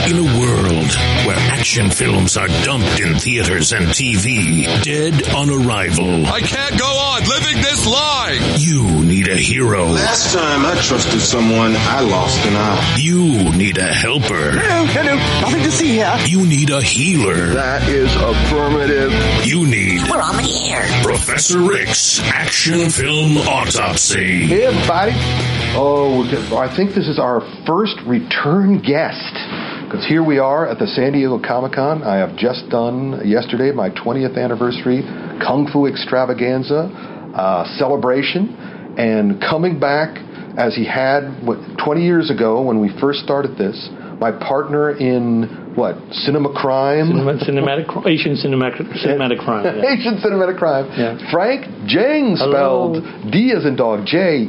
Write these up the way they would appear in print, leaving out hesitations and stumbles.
In a world where action films are dumped in theaters and TV, dead on arrival. I can't go on living this lie. You need a hero. Last time I trusted someone, I lost an eye. You need a helper. Hello, nothing to see here. You need a healer. That is affirmative. You need... We're already here. Professor Rick's Action Film Autopsy. Hey, everybody. I think this is our first return guest. Because here we are at the San Diego Comic-Con. I have just done yesterday my 20th anniversary Kung Fu Extravaganza celebration. And coming back as he had 20 years ago when we first started this, my partner in, cinema crime? Asian cinematic crime. Yeah. Asian cinematic crime. Yeah. Frank Jang, spelled D as in dog,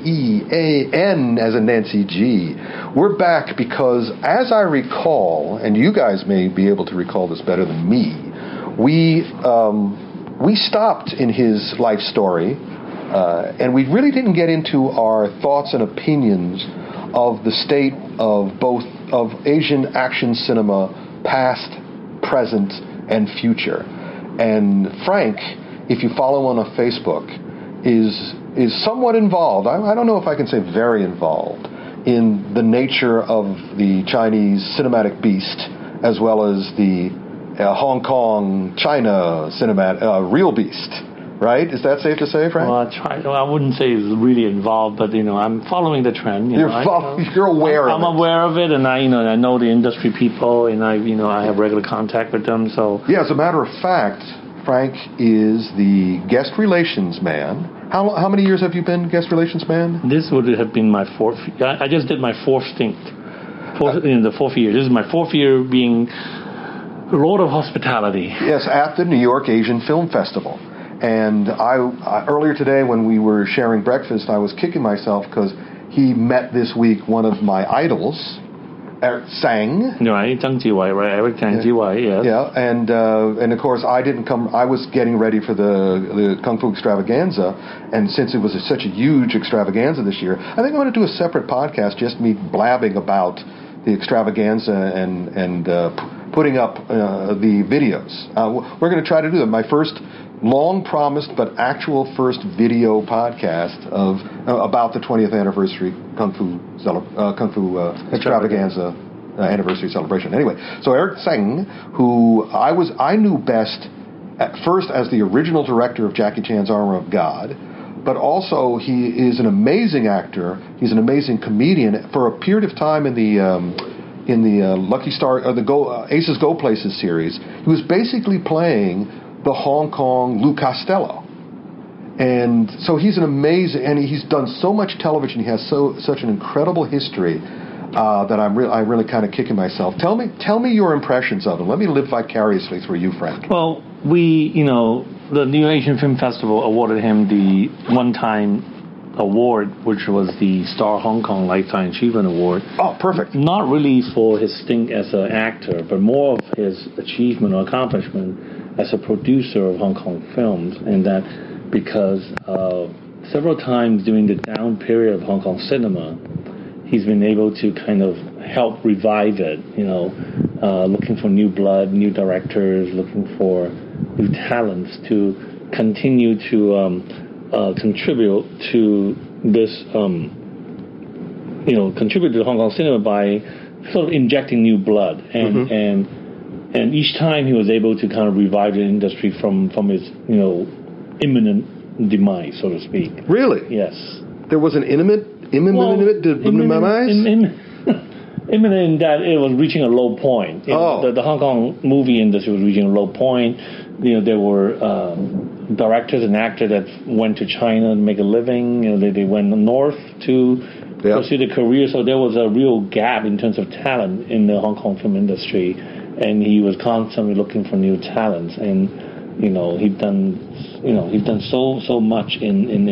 Jean as in Nancy G. We're back because, as I recall, and you guys may be able to recall this better than me, we stopped in his life story, and we really didn't get into our thoughts and opinions of the state of both of Asian action cinema, past, present, and future. And Frank, if you follow him on Facebook, is somewhat involved. I don't know if I can say very involved in the nature of the Chinese cinematic beast, as well as the Hong Kong, China real beast. Right? Is that safe to say, Frank? Well, I wouldn't say it's really involved, but I'm following the trend. You're aware of it. I'm aware of it, and I know the industry people, and I have regular contact with them. So yeah, as a matter of fact, Frank is the guest relations man. How many years have you been guest relations man? This would have been my fourth. I just did my fourth stint. The fourth year. This is my fourth year being Lord of Hospitality. Yes, at the New York Asian Film Festival. And I earlier today when we were sharing breakfast, I was kicking myself because he met this week one of my idols, Eric Tsang. Right, Zhang Jiwei, right? Eric Tsang Jiwei, yes. Yeah, and of course I didn't come. I was getting ready for the Kung Fu Extravaganza, and since it was such a huge extravaganza this year, I think I'm going to do a separate podcast, just me blabbing about the extravaganza and putting up the videos. We're going to try to do that. My first long-promised but actual first video podcast about the 20th anniversary Kung Fu Extravaganza anniversary celebration. Anyway, so Eric Tsang, who I knew best at first as the original director of Jackie Chan's Armor of God, but also he is an amazing actor. He's an amazing comedian. For a period of time in the Lucky Star or the Aces Go Places series, he was basically playing the Hong Kong Lou Costello. And so he's an amazing, and he's done so much television, he has such an incredible history that I'm really kind of kicking myself. Tell me your impressions of him. Let me live vicariously through you, Frank. Well, the New Asian Film Festival awarded him the one-time award, which was the Star Hong Kong Lifetime Achievement Award. Oh, perfect. Not really for his stint as an actor, but more of his achievement or accomplishment as a producer of Hong Kong films, and that because several times during the down period of Hong Kong cinema, he's been able to kind of help revive it, looking for new blood, new directors, looking for new talents to continue to contribute to this, contribute to Hong Kong cinema by sort of injecting new blood. And each time he was able to kind of revive the industry from its, imminent demise, so to speak. Really? Yes. There was an imminent demise? Imminent in that it was reaching a low point. The Hong Kong movie industry was reaching a low point. There were directors and actors that went to China to make a living. They went north to pursue their career. So there was a real gap in terms of talent in the Hong Kong film industry. And he was constantly looking for new talents, and he'd done so much in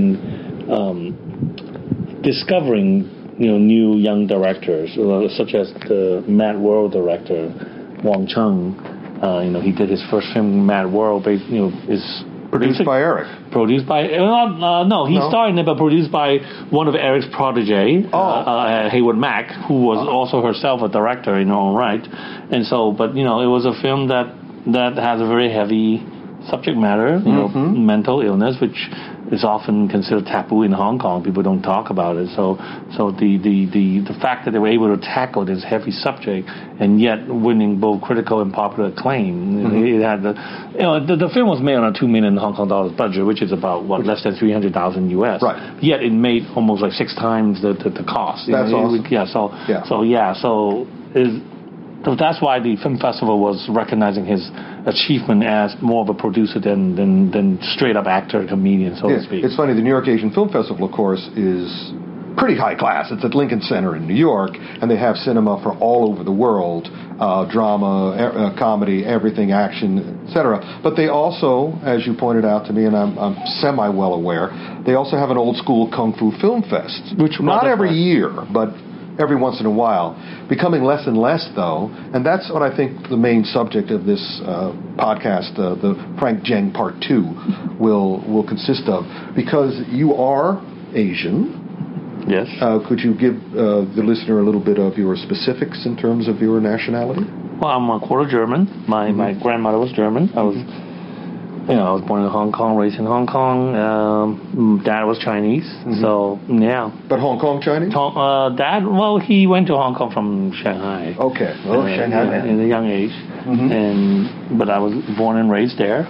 discovering new young directors, such as the Mad World director Wong Chung. He did his first film, Mad World, is Produced by Eric. Produced by no, he starred in it, but produced by one of Eric's protege, Hayward Mack, who was also herself a director in her own right. And so, but it was a film that has a very heavy subject matter, mental illness, which is often considered taboo in Hong Kong. People don't talk about it. So the fact that they were able to tackle this heavy subject and yet winning both critical and popular acclaim, it had the film was made on a $2 million Hong Kong dollars budget, which is about less than $300,000 US. Right. Yet it made almost like 6 times the cost. That's awesome. So that's why the film festival was recognizing his achievement as more of a producer than straight up actor, comedian, so to speak. It's funny, the New York Asian Film Festival, of course, is pretty high class. It's at Lincoln Center in New York, and they have cinema for all over the world, drama, comedy, everything, action, etc. But they also, as you pointed out to me, and I'm semi-well aware, they also have an old school Kung Fu Film Fest. Which not every year, but every once in a while, becoming less and less, though, and that's what I think the main subject of this podcast, the Frank Zheng Part 2, will consist of, because you are Asian. Yes. Could you give the listener a little bit of your specifics in terms of your nationality? Well, I'm a quarter German. My grandmother was German. I was born in Hong Kong, raised in Hong Kong. Dad was Chinese, so yeah. But Hong Kong Chinese? Dad, he went to Hong Kong from Shanghai. Okay, Shanghai in a young age, but I was born and raised there,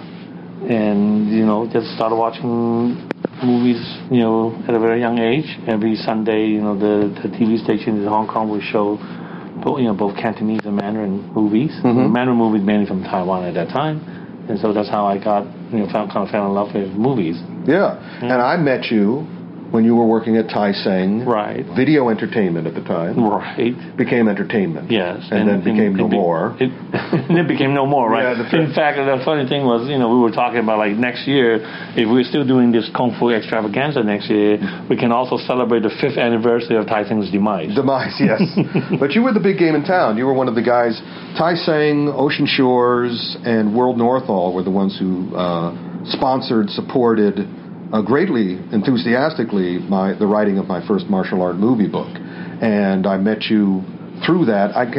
and just started watching movies, at a very young age. Every Sunday, the TV station in Hong Kong would show both Cantonese and Mandarin movies. Mandarin movies mainly from Taiwan at that time. And so that's how I got, fell in love with movies. Yeah. And I met you when you were working at Tai Seng. Right. Video entertainment at the time. Right. Became entertainment. Yes. And then became no more. It became no more, right? Yeah, in fact, the funny thing was, we were talking about, next year, if we're still doing this Kung Fu extravaganza next year, we can also celebrate the 5th anniversary of Tai Seng's demise. Yes. But you were the big game in town. You were one of the guys. Tai Seng, Ocean Shores, and World Northall were the ones who sponsored, supported, greatly, enthusiastically, the writing of my first martial art movie book. And I met you through that. I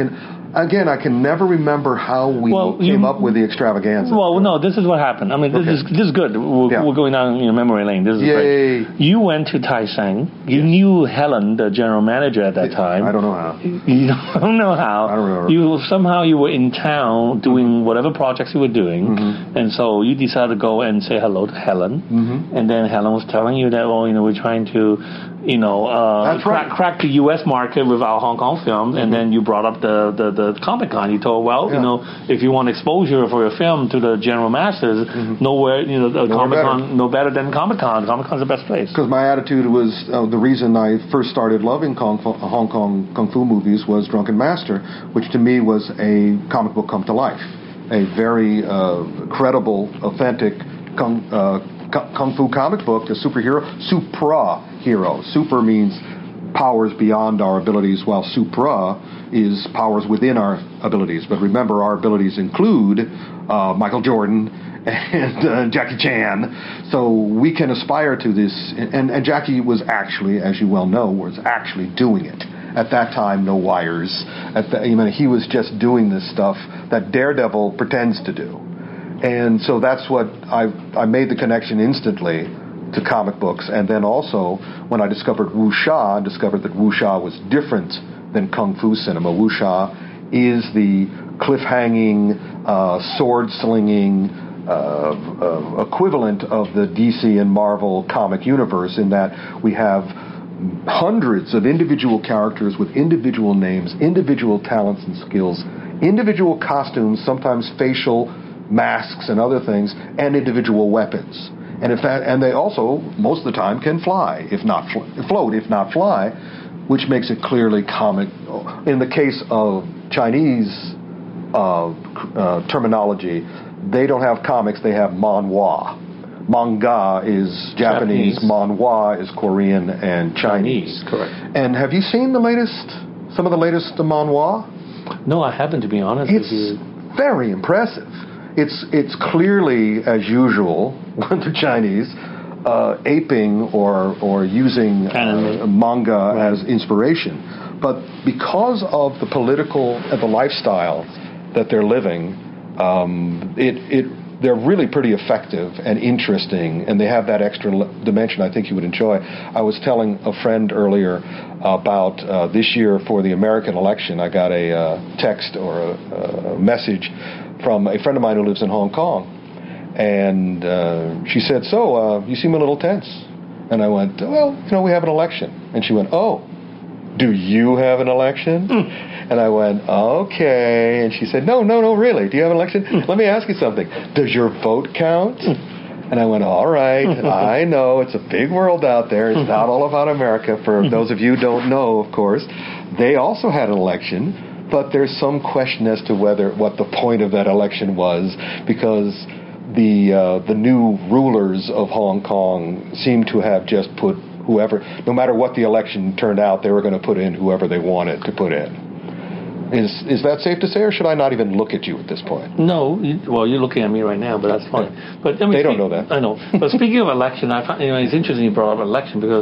can never remember how we came up with the extravaganza. Well, no, this is what happened. I mean, this is good. We're going down memory lane. This is great. You went to Tai Seng. You knew Helen, the general manager at that time. I don't know how. You don't know how. I don't remember. You were in town doing whatever projects you were doing, and so you decided to go and say hello to Helen. And then Helen was telling you that, we're trying to, crack the U.S. market with our Hong Kong films, and then you brought up the Comic-Con. You told, if you want exposure for your film to the general masses, nowhere, Comic-Con, no better than Comic-Con. Comic-Con's the best place. Because my attitude was, the reason I first started loving Hong Kong Kung Fu movies was Drunken Master, which to me was a comic book come to life. A very credible, authentic Kung Fu comic book, a supra-hero. Super means powers beyond our abilities, while supra is powers within our abilities. But remember, our abilities include Michael Jordan and Jackie Chan. So we can aspire to this. And Jackie was actually, as you well know, was actually doing it. At that time, no wires. He was just doing this stuff that Daredevil pretends to do. And so that's what I made the connection instantly to comic books. And then also, when I discovered wuxia, I discovered that wuxia was different than Kung Fu cinema. Wuxia is the cliff-hanging, sword-slinging equivalent of the DC and Marvel comic universe, in that we have hundreds of individual characters with individual names, individual talents and skills, individual costumes, sometimes facial masks and other things, and individual weapons. And they also, most of the time, can fly, float, if not fly, which makes it clearly comic. In the case of Chinese terminology, they don't have comics, they have manhwa. Manga is Japanese, manhwa is Korean and Chinese. Correct. And have you seen some of the latest manhwa? No, I haven't, to be honest with you. It's very impressive. it's clearly, as usual, the Chinese aping or using manga as inspiration. But because of the political and the lifestyle that they're living, they're really pretty effective and interesting, and they have that extra dimension I think you would enjoy. I was telling a friend earlier about this year for the American election. I got a text or a message from a friend of mine who lives in Hong Kong, and she said, "So, you seem a little tense." And I went, "Well, we have an election." And she went, "Oh, do you have an election?" And I went, "Okay." And she said, No, really. Do you have an election? Let me ask you something. Does your vote count? And I went, "All right, I know it's a big world out there. It's not all about America." For those of you who don't know, of course, they also had an election, but there's some question as to what the point of that election was, because the new rulers of Hong Kong seem to have just put whoever, no matter what the election turned out, they were going to put in whoever they wanted to put in. Is that safe to say, or should I not even look at you at this point? No, you're looking at me right now, but that's fine. But they don't know that. I know. But speaking of election, I find, it's interesting you brought up election because,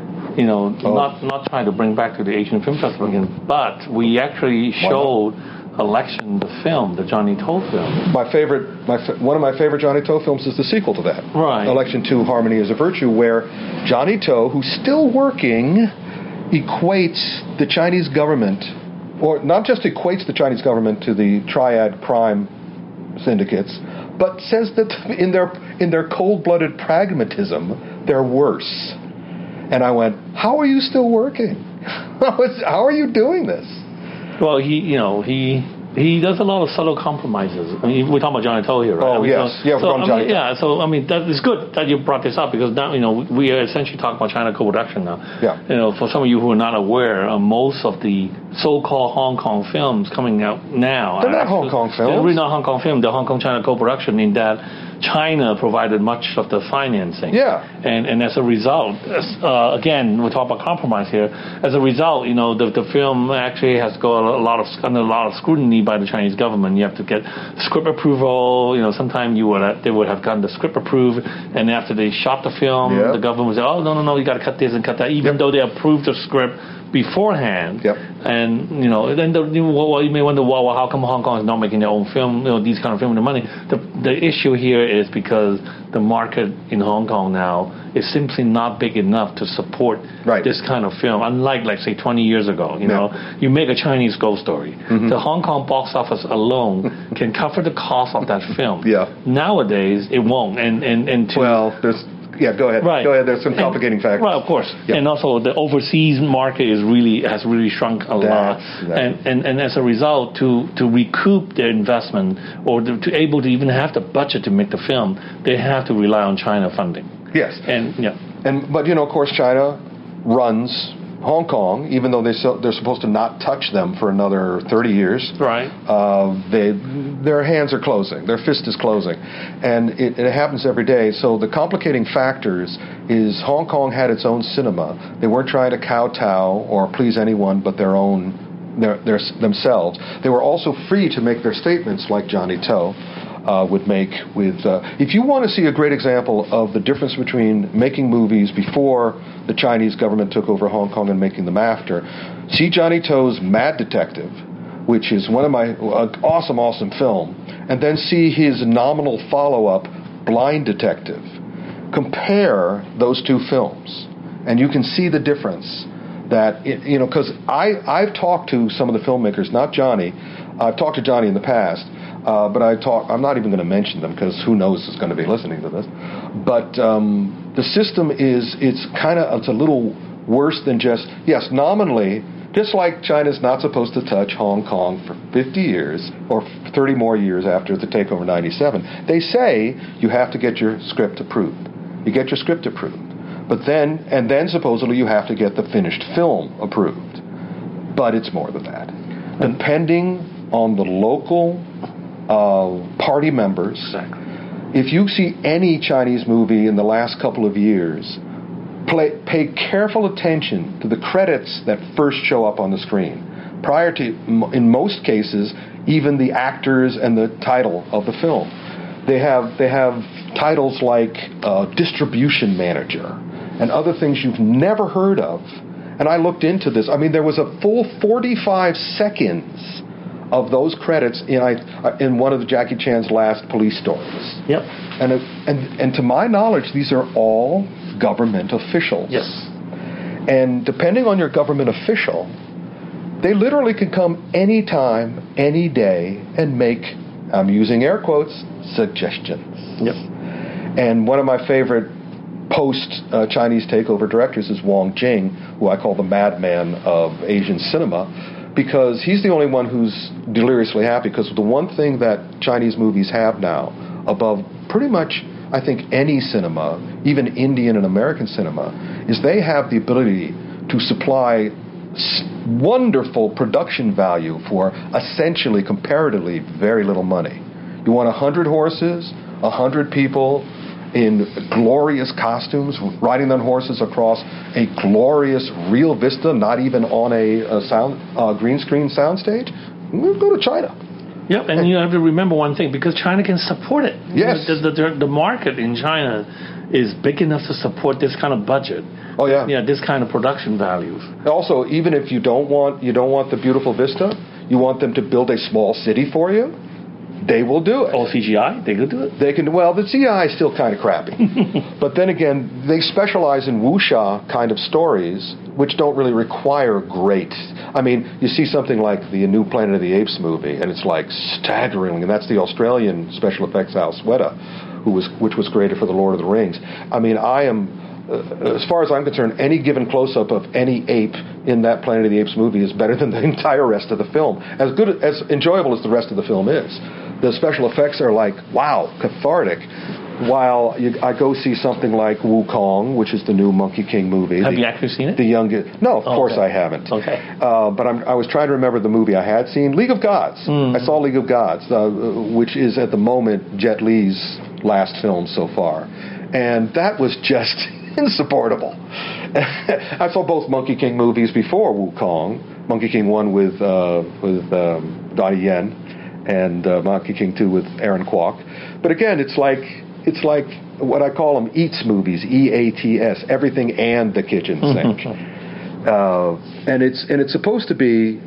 not trying to bring back to the Asian Film Festival again, but we actually showed Election, the film, the Johnny To film. One of my favorite Johnny To films is the sequel to that. Right. Election 2, Harmony is a Virtue, where Johnny To, who's still working, equates the Chinese government, or not just equates the Chinese government to the triad crime syndicates, but says that in their cold-blooded pragmatism, they're worse. And I went, "How are you still working? How are you doing this?" Well, he does a lot of subtle compromises. I mean, we're talking about Johnny To here, right? Oh, yes. We're talking Johnny To. Yeah, so, that is good that you brought this up, because now, we are essentially talking about China co-production now. Yeah. For some of you who are not aware, most of the so-called Hong Kong films coming out now... They're not Hong Kong films. They're really not Hong Kong films. They're Hong Kong-China co-production, in that China provided much of the financing. Yeah. And as a result, again, we're talking about compromise here. As a result, the film actually has got under a lot of scrutiny by the Chinese government. You have to get script approval. Sometimes they would have gotten the script approved, and after they shot the film, the government would say, "Oh, no, you got to cut this and cut that," even though they approved the script beforehand. Yep. And then you may wonder, well, how come Hong Kong is not making their own film, these kind of film with the money? The issue here is because the market in Hong Kong now is simply not big enough to support this kind of film. Unlike, say, 20 years ago, you make a Chinese ghost story. Mm-hmm. The Hong Kong box office alone can cover the cost of that film. Yeah. Nowadays, it won't. Yeah, go ahead. Right. Go ahead. There's some complicating factors. Right, of course. Yep. And also, the overseas market has really shrunk a lot. And as a result, to recoup their investment, or to able to even have the budget to make the film, they have to rely on China funding. Yes. But of course, China runs Hong Kong, even though they're supposed to not touch them for another 30 years. Right. Their hands are closing. Their fist is closing. And it happens every day. So the complicating factors is Hong Kong had its own cinema. They weren't trying to kowtow or please anyone but themselves. They were also free to make their statements like Johnny To would make with... if you want to see a great example of the difference between making movies before the Chinese government took over Hong Kong and making them after, see Johnny To's Mad Detective, which is one of my awesome film, and then see his nominal follow-up, Blind Detective. Compare those two films, and you can see the difference. That, because I've talked to some of the filmmakers, not Johnny. I've talked to Johnny in the past, but I'm not even going to mention them, because who knows who's going to be listening to this. But the system it's a little worse than just, yes, nominally, just like China's not supposed to touch Hong Kong for 50 years, or 30 more years after the takeover in 97, they say you have to get your script approved. You get your script approved. But then supposedly you have to get the finished film approved. But it's more than that. Depending on the local party members, if you see any Chinese movie in the last couple of years, pay careful attention to the credits that first show up on the screen. prior to, in most cases, even the actors and the title of the film. They have titles like distribution manager and other things you've never heard of. And I looked into this. I mean, there was a full 45 seconds of those credits in one of the Jackie Chan's last police stories. Yep. And to my knowledge, these are all government officials. Yes. And depending on your government official, they literally can come anytime, any day, and make, I'm using air quotes, suggestions. Yep. And one of my favorite post-Chinese takeover directors is Wong Jing, who I call the madman of Asian cinema, because he's the only one who's deliriously happy, because the one thing that Chinese movies have now, above pretty much, I think, any cinema, even Indian and American cinema, is they have the ability to supply wonderful production value for essentially, comparatively, very little money. You want 100 horses, 100 people in glorious costumes, riding on horses across a glorious real vista, not even on a green screen soundstage? We'll go to China. Yep, and you have to remember one thing, because China can support it. Yes. The market in China is big enough to support this kind of budget. Oh, yeah. Yeah, this kind of production values. Also, even if you don't want the beautiful vista, you want them to build a small city for you, they will do it. Oh, CGI? They could do it? They can. Well, the CGI is still kind of crappy. But then again, they specialize in wuxia kind of stories, which don't really require great. I mean, you see something like the new Planet of the Apes movie, and it's like staggering, and that's the Australian special effects house, Weta, which was created for The Lord of the Rings. I mean, as far as I'm concerned, any given close-up of any ape in that Planet of the Apes movie is better than the entire rest of the film. As enjoyable as the rest of the film is. The special effects are like, wow, cathartic. While I go see something like Wukong, which is the new Monkey King movie. Have you actually seen it? The youngest. No, of course I haven't. Okay. But I was trying to remember the movie I had seen. League of Gods. I saw League of Gods, which is at the moment Jet Li's last film so far. And that was just insupportable. I saw both Monkey King movies before Wukong. Monkey King 1 with Donnie Yen, and Monkey King 2 with Aaron Kwok. But again, it's like what I call them eats movies, EATS, everything and the kitchen sink. And it's supposed to be,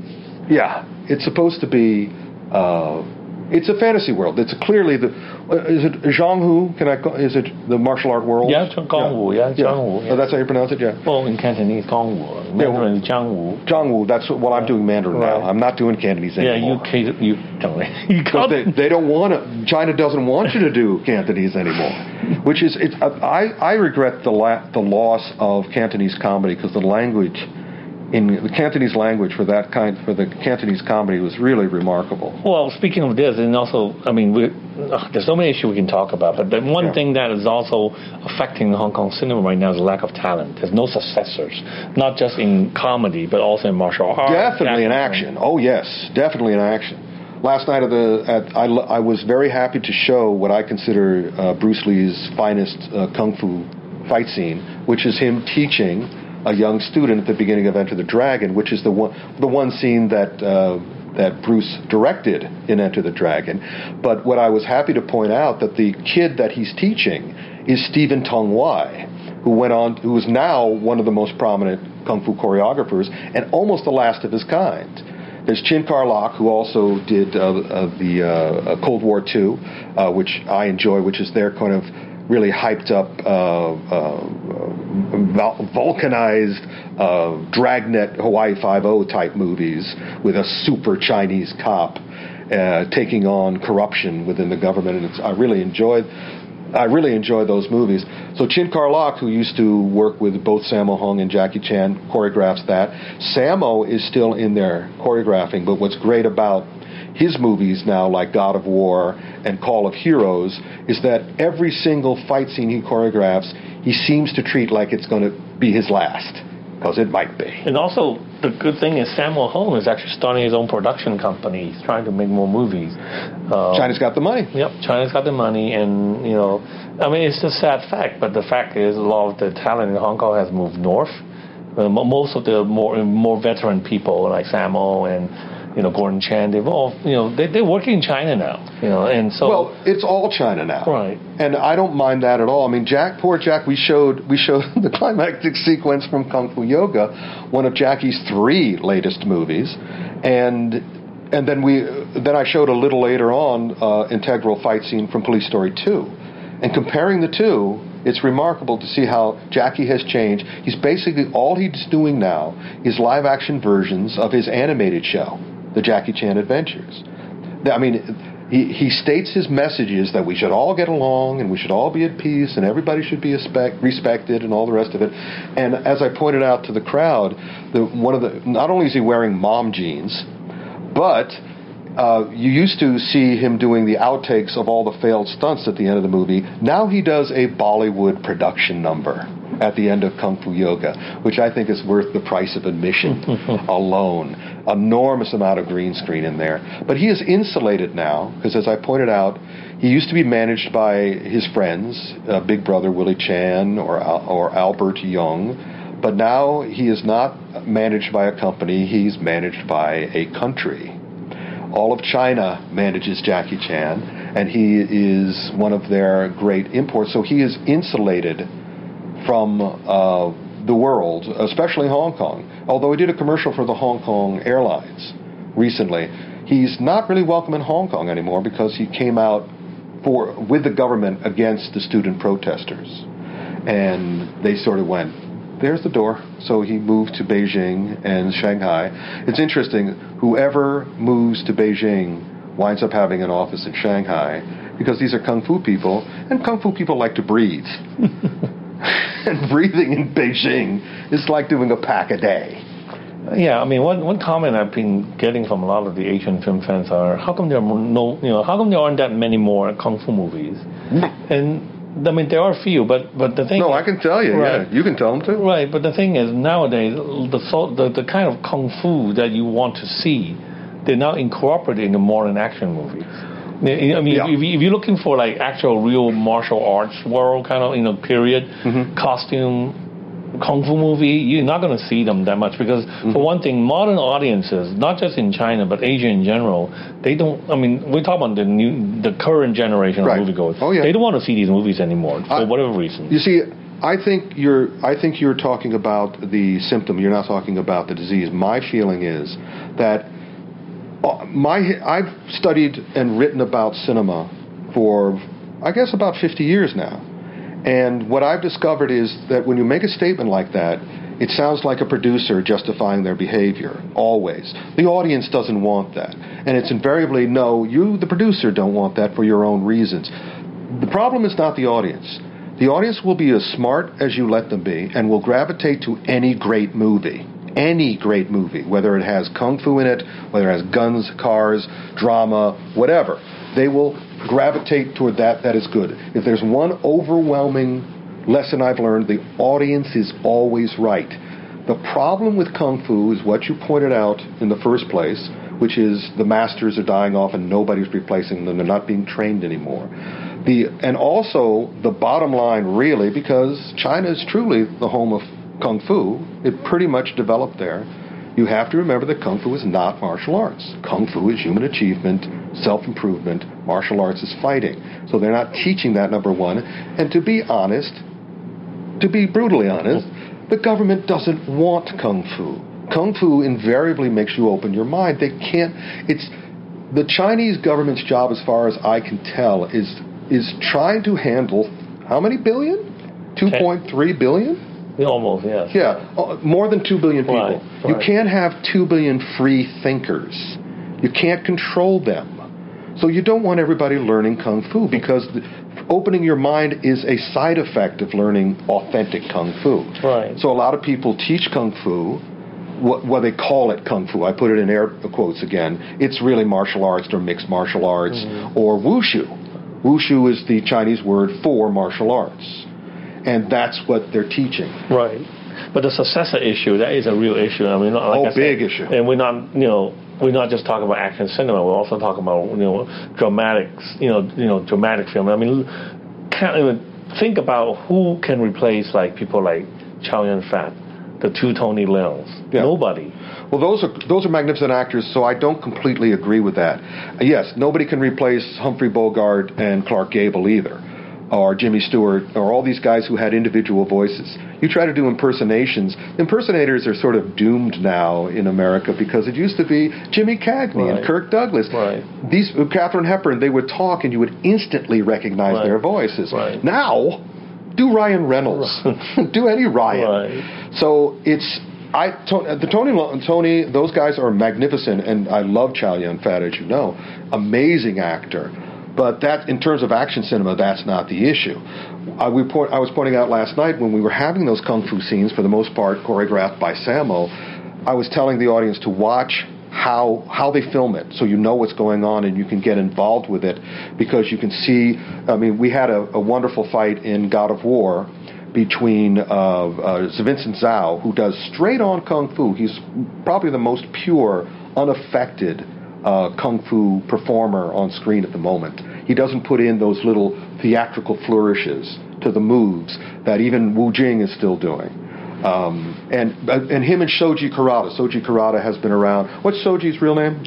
it's a fantasy world. It's clearly is it Zhanghu? Is it the martial art world? Yeah, Gongwu. Yeah, Zhangwu. Oh, that's how you pronounce it. Yeah. Well, in Cantonese, Gongwu. Mandarin is Zhangwu. Zhangwu. That's what I'm doing Mandarin now. I'm not doing Cantonese anymore. Yeah, you they don't want to. China doesn't want you to do Cantonese anymore. Which is, I regret the loss of Cantonese comedy, because the language. In the Cantonese language for the Cantonese comedy was really remarkable. Well, speaking of this, and also, I mean, there's so many issues we can talk about, but the one thing that is also affecting Hong Kong cinema right now is the lack of talent. There's no successors, not just in comedy, but also in martial arts. Definitely in action. Oh yes, definitely in action. Last night I was very happy to show what I consider Bruce Lee's finest kung fu fight scene, which is him teaching a young student at the beginning of Enter the Dragon, which is the one scene that Bruce directed in Enter the Dragon. But what I was happy to point out, that the kid that he's teaching is Stephen Tung Wai, who is now one of the most prominent kung fu choreographers and almost the last of his kind. There's Chin Kar-lak, who also did the Cold War II, which I enjoy, which is their kind of really hyped up, vulcanized Dragnet Hawaii Five-0 type movies with a super Chinese cop taking on corruption within the government, and I really enjoy those movies. So Chin Kar-lak, who used to work with both Sammo Hung and Jackie Chan, choreographs that. Sammo is still in there choreographing, but what's great about his movies now, like God of War and Call of Heroes, is that every single fight scene he choreographs, he seems to treat like it's going to be his last, because it might be. And also, the good thing is Sammo Hung is actually starting his own production company. He's trying to make more movies. China's got the money. Yep, China's got the money, and, I mean, it's a sad fact, but the fact is a lot of the talent in Hong Kong has moved north. Most of the more veteran people like Sammo and Gordon Chan, they've all they're working in China now. And so it's all China now, right? And I don't mind that at all. I mean, poor Jack. We showed the climactic sequence from Kung Fu Yoga, one of Jackie's 3 latest movies, and then I showed a little later on integral fight scene from Police Story 2, and comparing the two. It's remarkable to see how Jackie has changed. He's basically, all he's doing now is live-action versions of his animated show, The Jackie Chan Adventures. I mean, he states his messages that we should all get along and we should all be at peace and everybody should be respected and all the rest of it. And as I pointed out to the crowd, not only is he wearing mom jeans, but you used to see him doing the outtakes of all the failed stunts at the end of the movie. Now he does a Bollywood production number at the end of Kung Fu Yoga, which I think is worth the price of admission alone. Enormous amount of green screen in there. But he is insulated now, because as I pointed out, he used to be managed by his friends, Big Brother Willie Chan or Albert Young, but now he is not managed by a company, he's managed by a country. All of China manages Jackie Chan, and he is one of their great imports. So he is insulated from the world, especially Hong Kong. Although he did a commercial for the Hong Kong Airlines recently, he's not really welcome in Hong Kong anymore because he came out with the government against the student protesters. And they sort of went, there's the door. So he moved to Beijing and Shanghai. It's interesting, whoever moves to Beijing winds up having an office in Shanghai because these are Kung Fu people, and Kung Fu people like to breathe. And breathing in Beijing is like doing a pack a day. Yeah, I mean, one comment I've been getting from a lot of the Asian film fans are, how come there aren't that many more Kung Fu movies? And I mean, there are a few, but the thing. No, I can tell you. Right, yeah, you can tell them too. Right, but the thing is, nowadays the kind of kung fu that you want to see, they're now incorporated in the modern action movies. I mean, if you're looking for like actual real martial arts world kind of period costume kung fu movie, you're not going to see them that much because for one thing, modern audiences, not just in China but Asia in general, they don't. I mean, we're talking about the current generation of moviegoers. Oh, yeah. They don't want to see these movies anymore for whatever reason. You see, I think you're talking about the symptom. You're not talking about the disease. My feeling is that I've studied and written about cinema for, I guess, about 50 years now. And what I've discovered is that when you make a statement like that, it sounds like a producer justifying their behavior, always. The audience doesn't want that. And it's invariably, no, you, the producer, don't want that for your own reasons. The problem is not the audience. The audience will be as smart as you let them be and will gravitate to any great movie. Any great movie, whether it has kung fu in it, whether it has guns, cars, drama, whatever. They will gravitate toward that is good. If there's one overwhelming lesson I've learned, the audience is always right. The problem with Kung Fu is what you pointed out in the first place, which is the masters are dying off and nobody's replacing them. They're not being trained anymore. And also, the bottom line really, because China is truly the home of Kung Fu, it pretty much developed there. You have to remember that Kung Fu is not martial arts. Kung Fu is human achievement, self-improvement. Martial arts is fighting. So they're not teaching that, number one. And to be honest, to be brutally honest, the government doesn't want Kung Fu. Kung Fu invariably makes you open your mind. They can't. It's the Chinese government's job, as far as I can tell, is trying to handle how many billion? 2.3 billion? Almost, yes. Yeah, more than 2 billion people. Right. You can't have 2 billion free thinkers. You can't control them. So you don't want everybody learning Kung Fu because opening your mind is a side effect of learning authentic Kung Fu. Right. So a lot of people teach Kung Fu. What they call it Kung Fu. I put it in air quotes again. It's really martial arts or mixed martial arts or Wushu. Wushu is the Chinese word for martial arts. And that's what they're teaching. Right. But the successor issue, that is a real issue. I mean, like big issue. And we're not just talking about action cinema. We're also talking about dramatics. Dramatic film. I mean, think about who can replace like people like Chow Yun-fat, the two Tony Leos. Yeah. Nobody. Well, those are magnificent actors, so I don't completely agree with that. Yes, nobody can replace Humphrey Bogart and Clark Gable either, or Jimmy Stewart, or all these guys who had individual voices. You try to do impersonations. Impersonators are sort of doomed now in America because it used to be Jimmy Cagney and Kirk Douglas. Right. These Katharine Hepburn, they would talk and you would instantly recognize their voices. Right. Now, do Ryan Reynolds. Do any Ryan. Right. So it's... Tony, those guys are magnificent, and I love Chow Yun-fat, as you know, amazing actor. But that, in terms of action cinema, that's not the issue. I was pointing out last night when we were having those kung fu scenes, for the most part choreographed by Sammo, I was telling the audience to watch how they film it, so you know what's going on and you can get involved with it, because you can see. I mean, we had a wonderful fight in God of War between Vincent Zhao, who does straight-on kung fu. He's probably the most pure, unaffected kung fu performer on screen at the moment. He doesn't put in those little theatrical flourishes to the moves that even Wu Jing is still doing. And him and Shoji Kurata. Shoji Kurata has been around. What's Shoji's real name?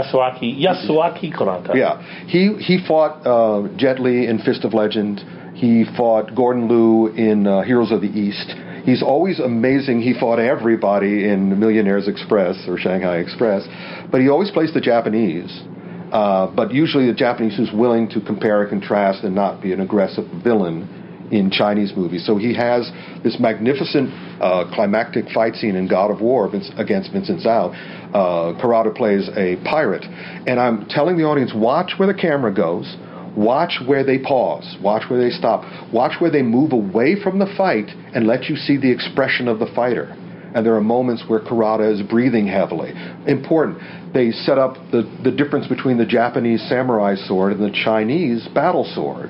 Yasuaki Kurata. Yeah. He fought Jet Li in Fist of Legend. He fought Gordon Liu in Heroes of the East. He's always amazing. He fought everybody in Millionaire's Express or Shanghai Express. But he always plays the Japanese. But usually the Japanese who's willing to compare and contrast and not be an aggressive villain in Chinese movies. So he has this magnificent climactic fight scene in God of War against Vincent Zhao. Kurata plays a pirate. And I'm telling the audience, watch where the camera goes. Watch where they pause. Watch where they stop. Watch where they move away from the fight and let you see the expression of the fighter. And there are moments where Kurata is breathing heavily. Important. They set up the difference between the Japanese samurai sword and the Chinese battle sword.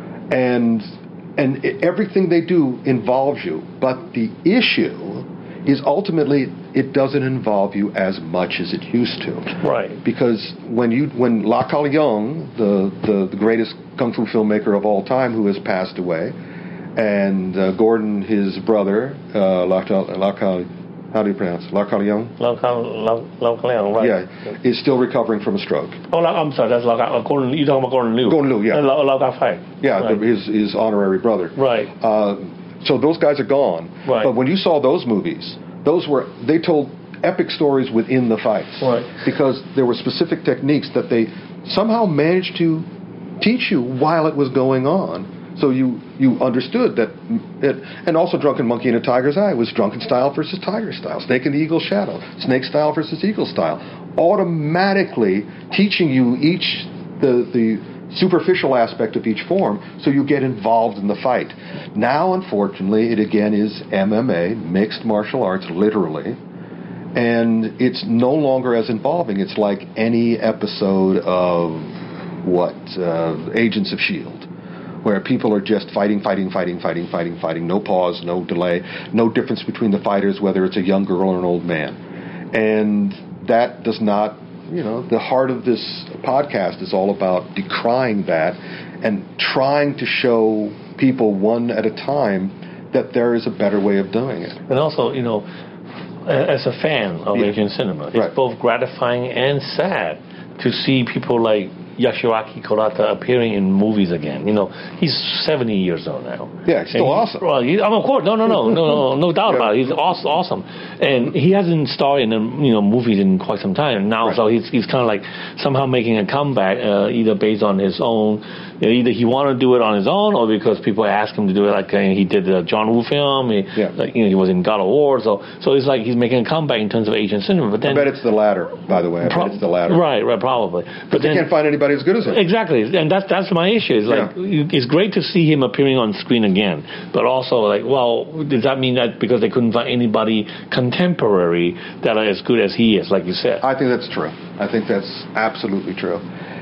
And everything they do involves you. But the issue is ultimately it doesn't involve you as much as it used to. Right. Because when La Kaliang, the greatest kung fu filmmaker of all time, who has passed away, and Gordon, his brother, how do you pronounce it? La Kaliang? La Kaliang, right. Yeah, is still recovering from a stroke. Oh, I'm sorry, that's Gordon. You're talking about Gordon Liu. Gordon Liu, yeah. La Kaliang. Yeah, right. his honorary brother. Right. So those guys are gone. Right. But when you saw those movies, they told epic stories within the fights. Right. Because there were specific techniques that they somehow managed to teach you while it was going on. So you understood that and also Drunken Monkey in a Tiger's Eye was drunken style versus tiger style, Snake in the Eagle's Shadow, snake style versus eagle style, automatically teaching you each the superficial aspect of each form, so you get involved in the fight. Now, unfortunately, it again is MMA, mixed martial arts, literally, and it's no longer as involving. It's like any episode of Agents of S.H.I.E.L.D., where people are just fighting, no pause, no delay, no difference between the fighters, whether it's a young girl or an old man. And that does not, the heart of this podcast is all about decrying that and trying to show people one at a time that there is a better way of doing it. And also, as a fan of Asian cinema, it's both gratifying and sad to see people like Yasuaki Kurata appearing in movies again. He's 70 years old now. Yeah, he's still awesome. Well, of course, no doubt about it. He's awesome, and he hasn't starred in movies in quite some time now. So he's kind of like somehow making a comeback, either based on his own. Either he wanted to do it on his own, or because people asked him to do it. Like he did the John Woo film. He was in God of War. So it's like he's making a comeback in terms of Asian cinema. But then I bet it's the latter. By the way, I bet it's the latter. Right, probably. But they can't find anybody as good as him. Exactly, and that's my issue. It's like it's great to see him appearing on screen again, but also does that mean that because they couldn't find anybody contemporary that are as good as he is, like you said? I think that's true. I think that's absolutely true.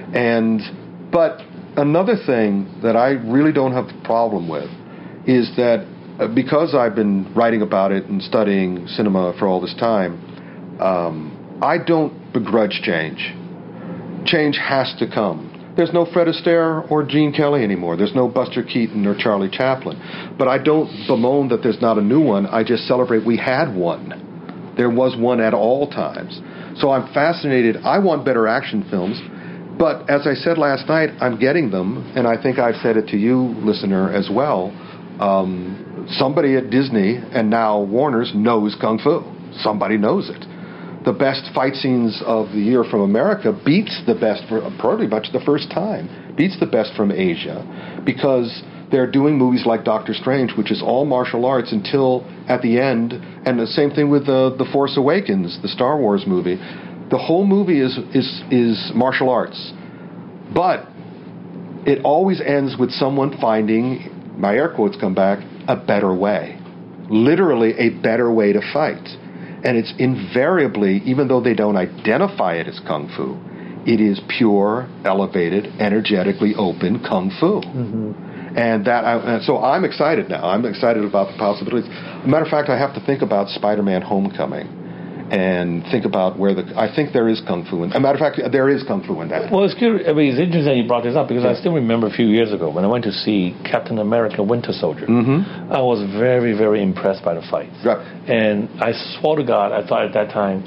But another thing that I really don't have a problem with is that because I've been writing about it and studying cinema for all this time, I don't begrudge change. Change has to come. There's no Fred Astaire or Gene Kelly anymore. There's no Buster Keaton or Charlie Chaplin. But I don't bemoan that there's not a new one. I just celebrate we had one. There was one at all times. So I'm fascinated. I want better action films. But as I said last night, I'm getting them. And I think I've said it to you, listener, as well. Somebody at Disney and now Warner's knows Kung Fu. Somebody knows it. The best fight scenes of the year from America beats the best for pretty much the first time. Beats the best from Asia because they're doing movies like Doctor Strange, which is all martial arts until at the end. And the same thing with The Force Awakens, the Star Wars movie. The whole movie is martial arts. But it always ends with someone finding, my air quotes come back, a better way. Literally a better way to fight. And it's invariably, even though they don't identify it as Kung Fu, it is pure, elevated, energetically open Kung Fu. Mm-hmm. And so I'm excited now. I'm excited about the possibilities. As a matter of fact, I have to think about Spider-Man Homecoming and think about I think there is Kung Fu. As a matter of fact, there is Kung Fu in that. Well, it's curious. I mean, it's interesting you brought this up because I still remember a few years ago when I went to see Captain America Winter Soldier. Mm-hmm. I was very, very impressed by the fights. Right. And I swore to God, I thought at that time,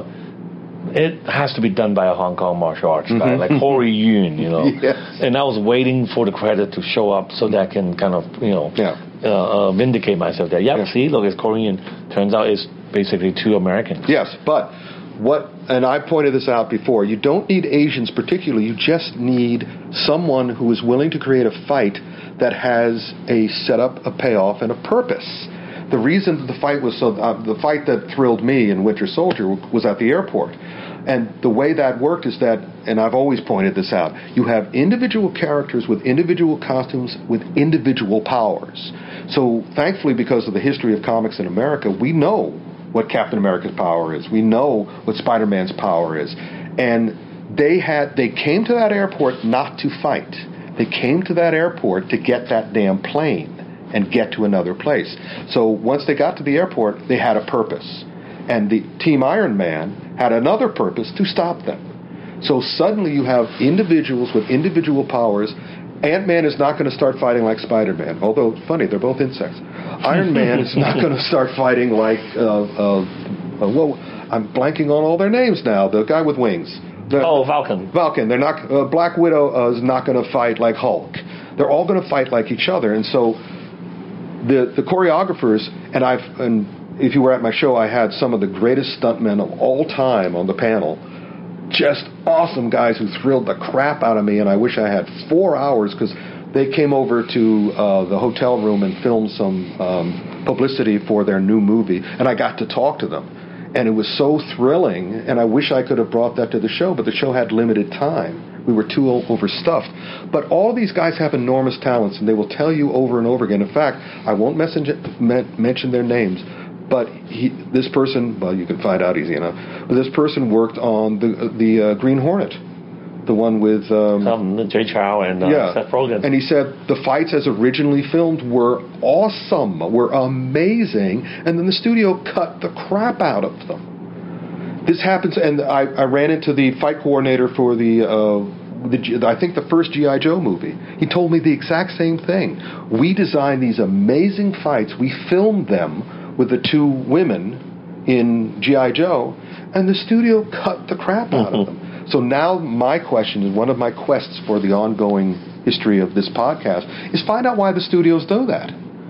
it has to be done by a Hong Kong martial arts guy, like Corey Yun, you know. Yes. And I was waiting for the credit to show up so that I can kind of, vindicate myself there. See, look, it's Corey Yun. Turns out it's basically two Americans. Yes, but and I pointed this out before, you don't need Asians particularly, you just need someone who is willing to create a fight that has a setup, a payoff, and a purpose. The reason the fight was the fight that thrilled me in Winter Soldier was at the airport. And the way that worked is that, and I've always pointed this out, you have individual characters with individual costumes with individual powers. So thankfully, because of the history of comics in America, we know what Captain America's power is. We know what Spider-Man's power is. And they came to that airport not to fight. They came to that airport to get that damn plane and get to another place. So once they got to the airport, they had a purpose. And the Team Iron Man had another purpose to stop them. So suddenly you have individuals with individual powers. Ant-Man is not going to start fighting like Spider-Man, although, funny, they're both insects. Iron Man is not going to start fighting like, I'm blanking on all their names now, the guy with wings. Falcon. Falcon. They're not. Black Widow is not going to fight like Hulk. They're all going to fight like each other. And so the choreographers, and if you were at my show, I had some of the greatest stuntmen of all time on the panel. Just awesome guys who thrilled the crap out of me, and I wish I had 4 hours because they came over to the hotel room and filmed some publicity for their new movie, and I got to talk to them. And it was so thrilling, and I wish I could have brought that to the show, but the show had limited time. We were too overstuffed. But all these guys have enormous talents, and they will tell you over and over again. In fact, I won't mention their names, but this person, well, you can find out easy enough, but this person worked on the Green Hornet, the one with Jay Chow and Seth Rogen. And he said the fights as originally filmed were awesome, were amazing, and then the studio cut the crap out of them. This happens, and I ran into the fight coordinator for I think the first G.I. Joe movie. He told me the exact same thing. We designed these amazing fights. We filmed them with the two women in G.I. Joe, and the studio cut the crap out of them. So now my question, and one of my quests for the ongoing history of this podcast, is find out why the studios do that.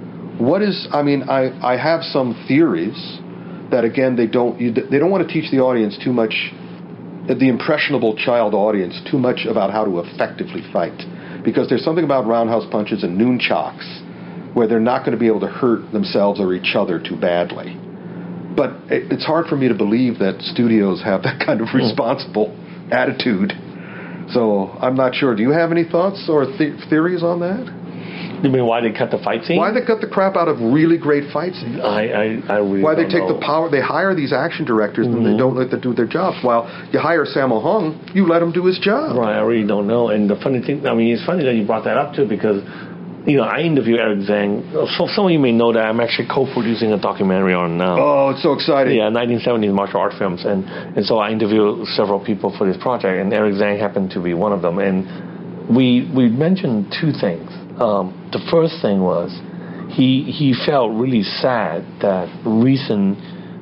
I have some theories that, again, they don't want to teach the audience too much, the impressionable child audience, too much about how to effectively fight. Because there's something about roundhouse punches and nunchucks where they're not going to be able to hurt themselves or each other too badly. But it's hard for me to believe that studios have that kind of responsible attitude. So I'm not sure. Do you have any thoughts or theories on that? You mean why they cut the fight scene? Why they cut the crap out of really great fight scenes? I really why they don't take know. The power? They hire these action directors and they don't let them do their jobs. While you hire Sammo Hung, you let him do his job. Right, I really don't know. And the funny thing, it's funny that you brought that up too, because I interviewed Eric Zhang. So some of you may know that I'm actually co-producing a documentary on now. Oh, it's so exciting. Yeah, 1970s martial art films. And so I interviewed several people for this project, and Eric Zhang happened to be one of them. And we mentioned two things. The first thing was he felt really sad that recent,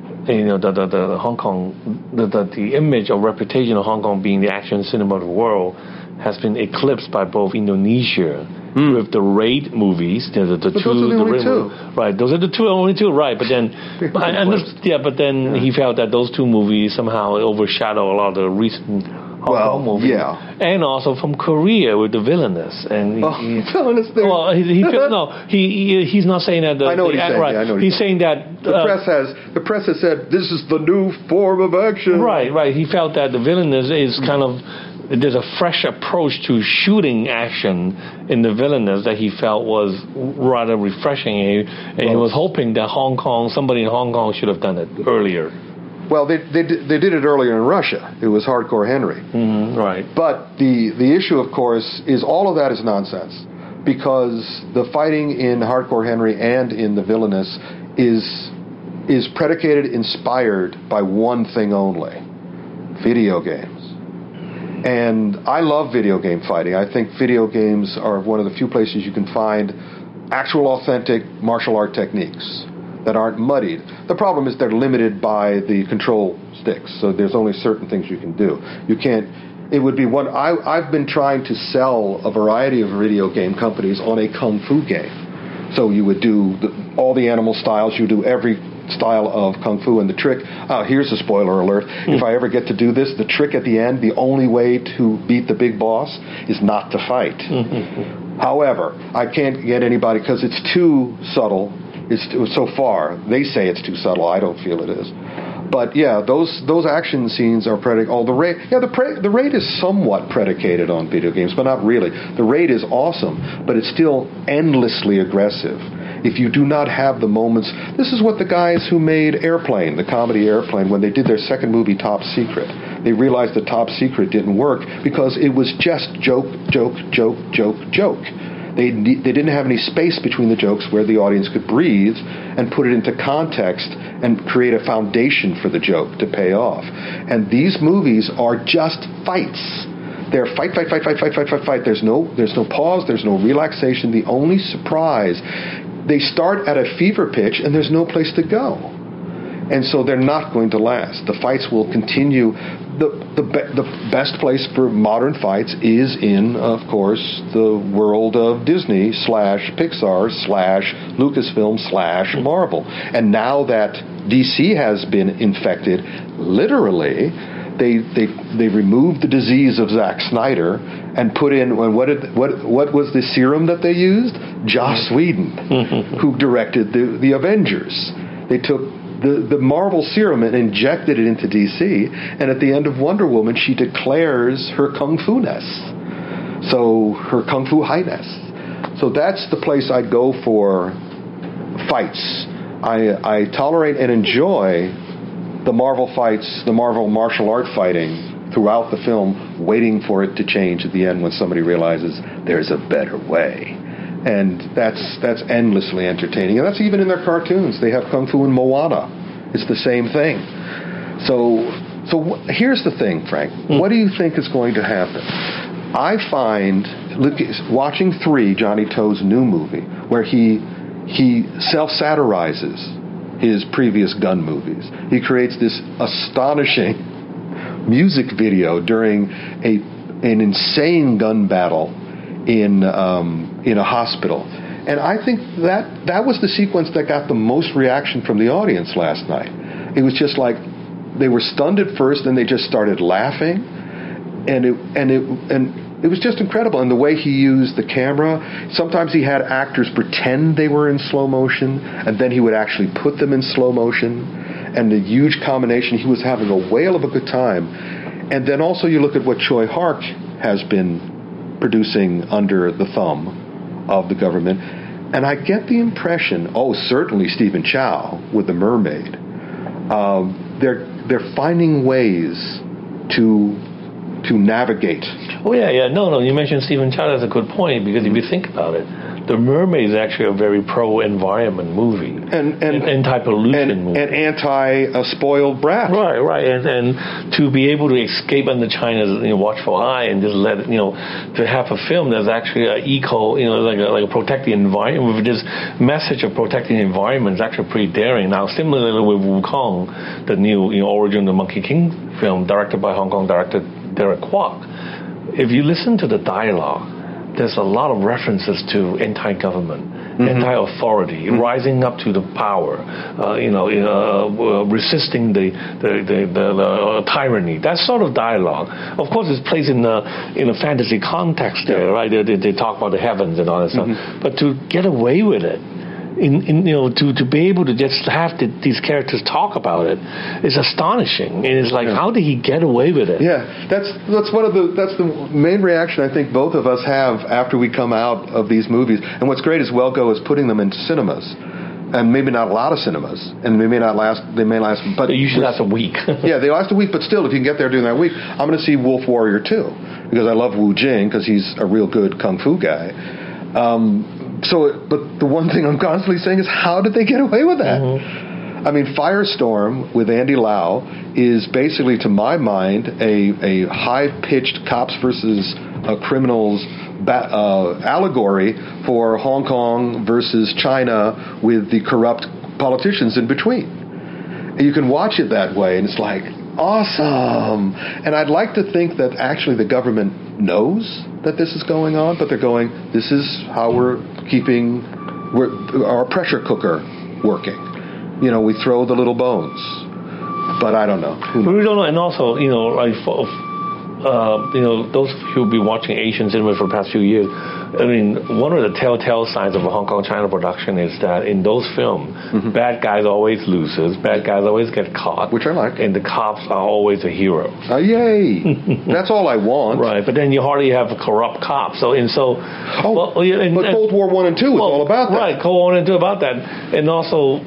the Hong Kong, the image or reputation of Hong Kong being the action cinema of the world has been eclipsed by both Indonesia with the Raid movies. Those are the only two. Right, those are the only two. Right, but then, he felt that those two movies somehow overshadow a lot of the recent Hong Kong movies. Yeah, and also from Korea with the Villainous and Villainous. Well, he's not saying that. I know what he's saying. Right. Yeah, I know he's saying that the press has said this is the new form of action. Right. He felt that the Villainous is kind of. There's a fresh approach to shooting action in the Villainous that he felt was rather refreshing, and he was hoping that somebody in Hong Kong should have done it earlier. Well, they did it earlier in Russia. It was Hardcore Henry. Mm-hmm, right. But the issue, of course, is all of that is nonsense, because the fighting in Hardcore Henry and in the Villainous is predicated, inspired by one thing only: video games. And I love video game fighting. I think video games are one of the few places you can find actual authentic martial art techniques that aren't muddied. The problem is they're limited by the control sticks, so there's only certain things you can do. You can't. It would be one. I've been trying to sell a variety of video game companies on a kung fu game. So you would do all the animal styles. You do every style of kung fu, and the trick. Here's a spoiler alert. If I ever get to do this, the trick at the end, the only way to beat the big boss is not to fight. However, I can't get anybody because it's too subtle. So far, they say it's too subtle. I don't feel it is. But yeah, those action scenes are predicated. Oh, the Raid is somewhat predicated on video games, but not really. The Raid is awesome, but it's still endlessly aggressive. If you do not have the moments, this is what the guys who made Airplane, the comedy Airplane, when they did their second movie, Top Secret, they realized that Top Secret didn't work because it was just joke. They didn't have any space between the jokes where the audience could breathe and put it into context and create a foundation for the joke to pay off. And these movies are just fights. They're fight. There's no pause. There's no relaxation. The only surprise, they start at a fever pitch and there's no place to go. And so they're not going to last. The fights will continue. The best place for modern fights is in, of course, the world of Disney / Pixar / Lucasfilm / Marvel. And now that DC has been infected, literally, they removed the disease of Zack Snyder and put in what was the serum that they used? Joss Whedon, who directed the Avengers. They took the Marvel serum and injected it into DC, and at the end of Wonder Woman, she declares her kung fu-ness. So her kung fu highness. So that's the place I'd go for fights. I tolerate and enjoy the Marvel fights, the Marvel martial art fighting throughout the film, waiting for it to change at the end when somebody realizes there's a better way. And that's endlessly entertaining. And that's even in their cartoons. They have Kung Fu in Moana. It's the same thing. So here's the thing, Frank. What do you think is going to happen? I find, watching 3, Johnny To's new movie, where he self-satirizes his previous gun movies. He creates this astonishing music video during an insane gun battle in a hospital. And I think that was the sequence that got the most reaction from the audience last night. It was just like they were stunned at first, and they just started laughing, and it was just incredible. And the way he used the camera, sometimes he had actors pretend they were in slow motion, and then he would actually put them in slow motion, and the huge combination. He was having a whale of a good time. And then also you look at what Choi Hark has been producing under the thumb of the government, and I get the impression, certainly Stephen Chow with The Mermaid, they're finding ways to navigate. Oh yeah. No. You mentioned Stephen Chow. That's a good point, because if you think about it, The Mermaid is actually a very pro-environment movie and anti-pollution movie. And anti-spoiled brat. Right. And to be able to escape under China's watchful eye and just let it, to have a film that's actually like a protect the environment, with this message of protecting the environment is actually pretty daring. Now, similarly with Wukong, the new Origin of the Monkey King film, directed by Hong Kong director Derek Kwok, if you listen to the dialogue, there's a lot of references to anti-government, anti-authority, rising up to the power, resisting the tyranny. That sort of dialogue. Of course, it's placed in a fantasy context there, right? They talk about the heavens and all that stuff. But to get away with it, to be able to just have these characters talk about it is astonishing. And it's like, how did he get away with it? Yeah, that's the main reaction I think both of us have after we come out of these movies. And what's great is Welko is putting them into cinemas. And maybe not a lot of cinemas, and they may last, but they usually last a week. Yeah, they last a week, but still, if you can get there during that week, I'm going to see Wolf Warrior 2, because I love Wu Jing, because he's a real good kung fu guy. But the one thing I'm constantly saying is, how did they get away with that? I mean, Firestorm with Andy Lau is basically, to my mind, a high-pitched cops versus criminals allegory for Hong Kong versus China with the corrupt politicians in between. And you can watch it that way, and it's like, awesome! And I'd like to think that actually the government knows that this is going on, but they're going, this is how we're keeping our pressure cooker working. We throw the little bones. But I don't know. We don't know. And also, those who've been watching Asian cinema for the past few years, I mean, one of the telltale signs of a Hong Kong China production is that in those films, bad guys always loses, bad guys always get caught, which I like, and the cops are always a hero. Yay! That's all I want. Right, but then you hardly have a corrupt cop. But Cold War 1 and 2 was all about that. Right, Cold War 1 and 2 about that, and also.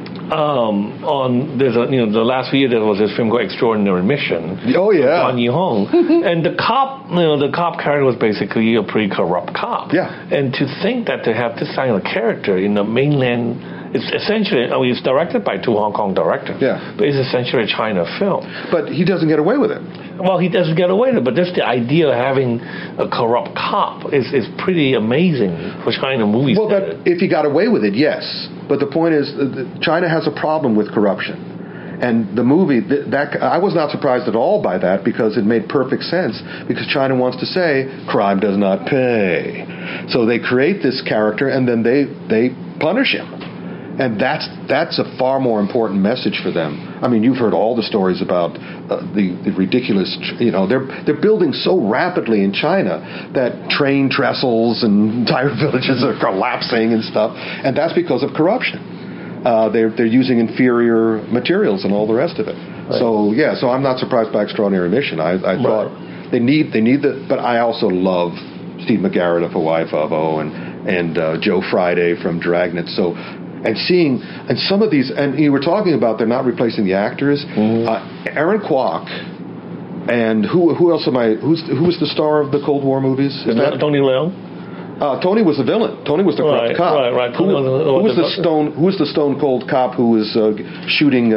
The last few years there was this film called Extraordinary Mission. Oh yeah, Don Yee-hong, and the cop character was basically a pretty corrupt cop. Yeah, and to think that to have this kind of character in the mainland, it's essentially, it's directed by two Hong Kong directors. Yeah, but it's essentially a China film. But he doesn't get away with it. Well, he doesn't get away with it, but just the idea of having a corrupt cop is pretty amazing for China movies. Well, if he got away with it, yes. But the point is, China has a problem with corruption. And the movie, I was not surprised at all by that, because it made perfect sense, because China wants to say, crime does not pay. So they create this character, and then they punish him. And that's a far more important message for them. I mean, you've heard all the stories about the ridiculous, they're building so rapidly in China that train trestles and entire villages are collapsing and stuff. And that's because of corruption. They're using inferior materials and all the rest of it. Right. So I'm not surprised by Extraordinary Mission. I thought they need but I also love Steve McGarrett of Hawaii Five-0 and Joe Friday from Dragnet. And some of these, and you were talking about they're not replacing the actors. Aaron Kwok, and who else who was the star of the Cold War movies? Is that Tony Leung? Tony was the villain. Tony was the corrupt cop. Right. Who was the stone cold cop who was shooting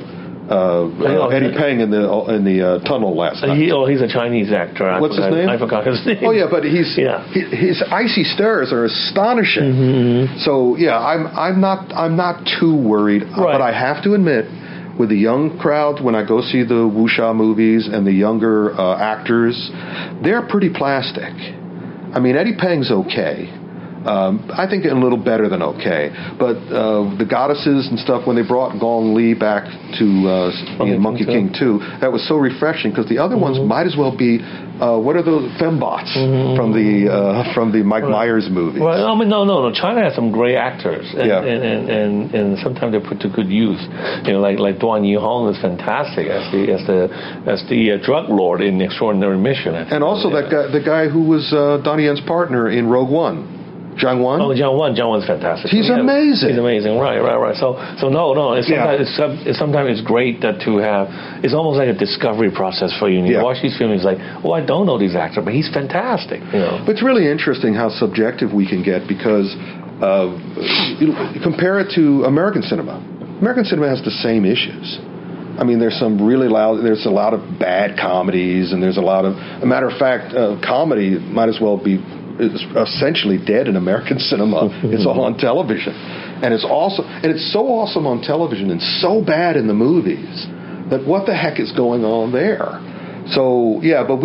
Eddie Peng in the tunnel last night? He's a Chinese actor. What's his name? I forgot his name. Oh yeah, but his icy stares are astonishing. So yeah, I'm not too worried, but I have to admit, with the young crowd, when I go see the wuxia movies and the younger actors, they're pretty plastic. I mean, Eddie Peng's okay. I think a little better than okay. But the goddesses and stuff, when they brought Gong Li back to Monkey King 2, that was so refreshing, because the other ones might as well be, what are those fembots from the Mike Myers movies? Well, I mean, no. China has some great actors, and sometimes they're put to good use. Like Duan Yee-hong is fantastic as the drug lord in Extraordinary Mission. And also the guy who was Donnie Yen's partner in Rogue One. Jiang Wan? Oh, Jiang Wan's fantastic. He's amazing. He's amazing. Right. So no. Sometimes it's great that to have. It's almost like a discovery process for you. And you watch these films, it's like, I don't know these actors, but he's fantastic. But it's really interesting how subjective we can get because compare it to American cinema. American cinema has the same issues. I mean, there's a lot of bad comedies, and there's a lot of. A matter of fact, comedy might as well be. It's essentially dead in American cinema. It's all on television, and it's so awesome on television and so bad in the movies that what the heck is going on there? So but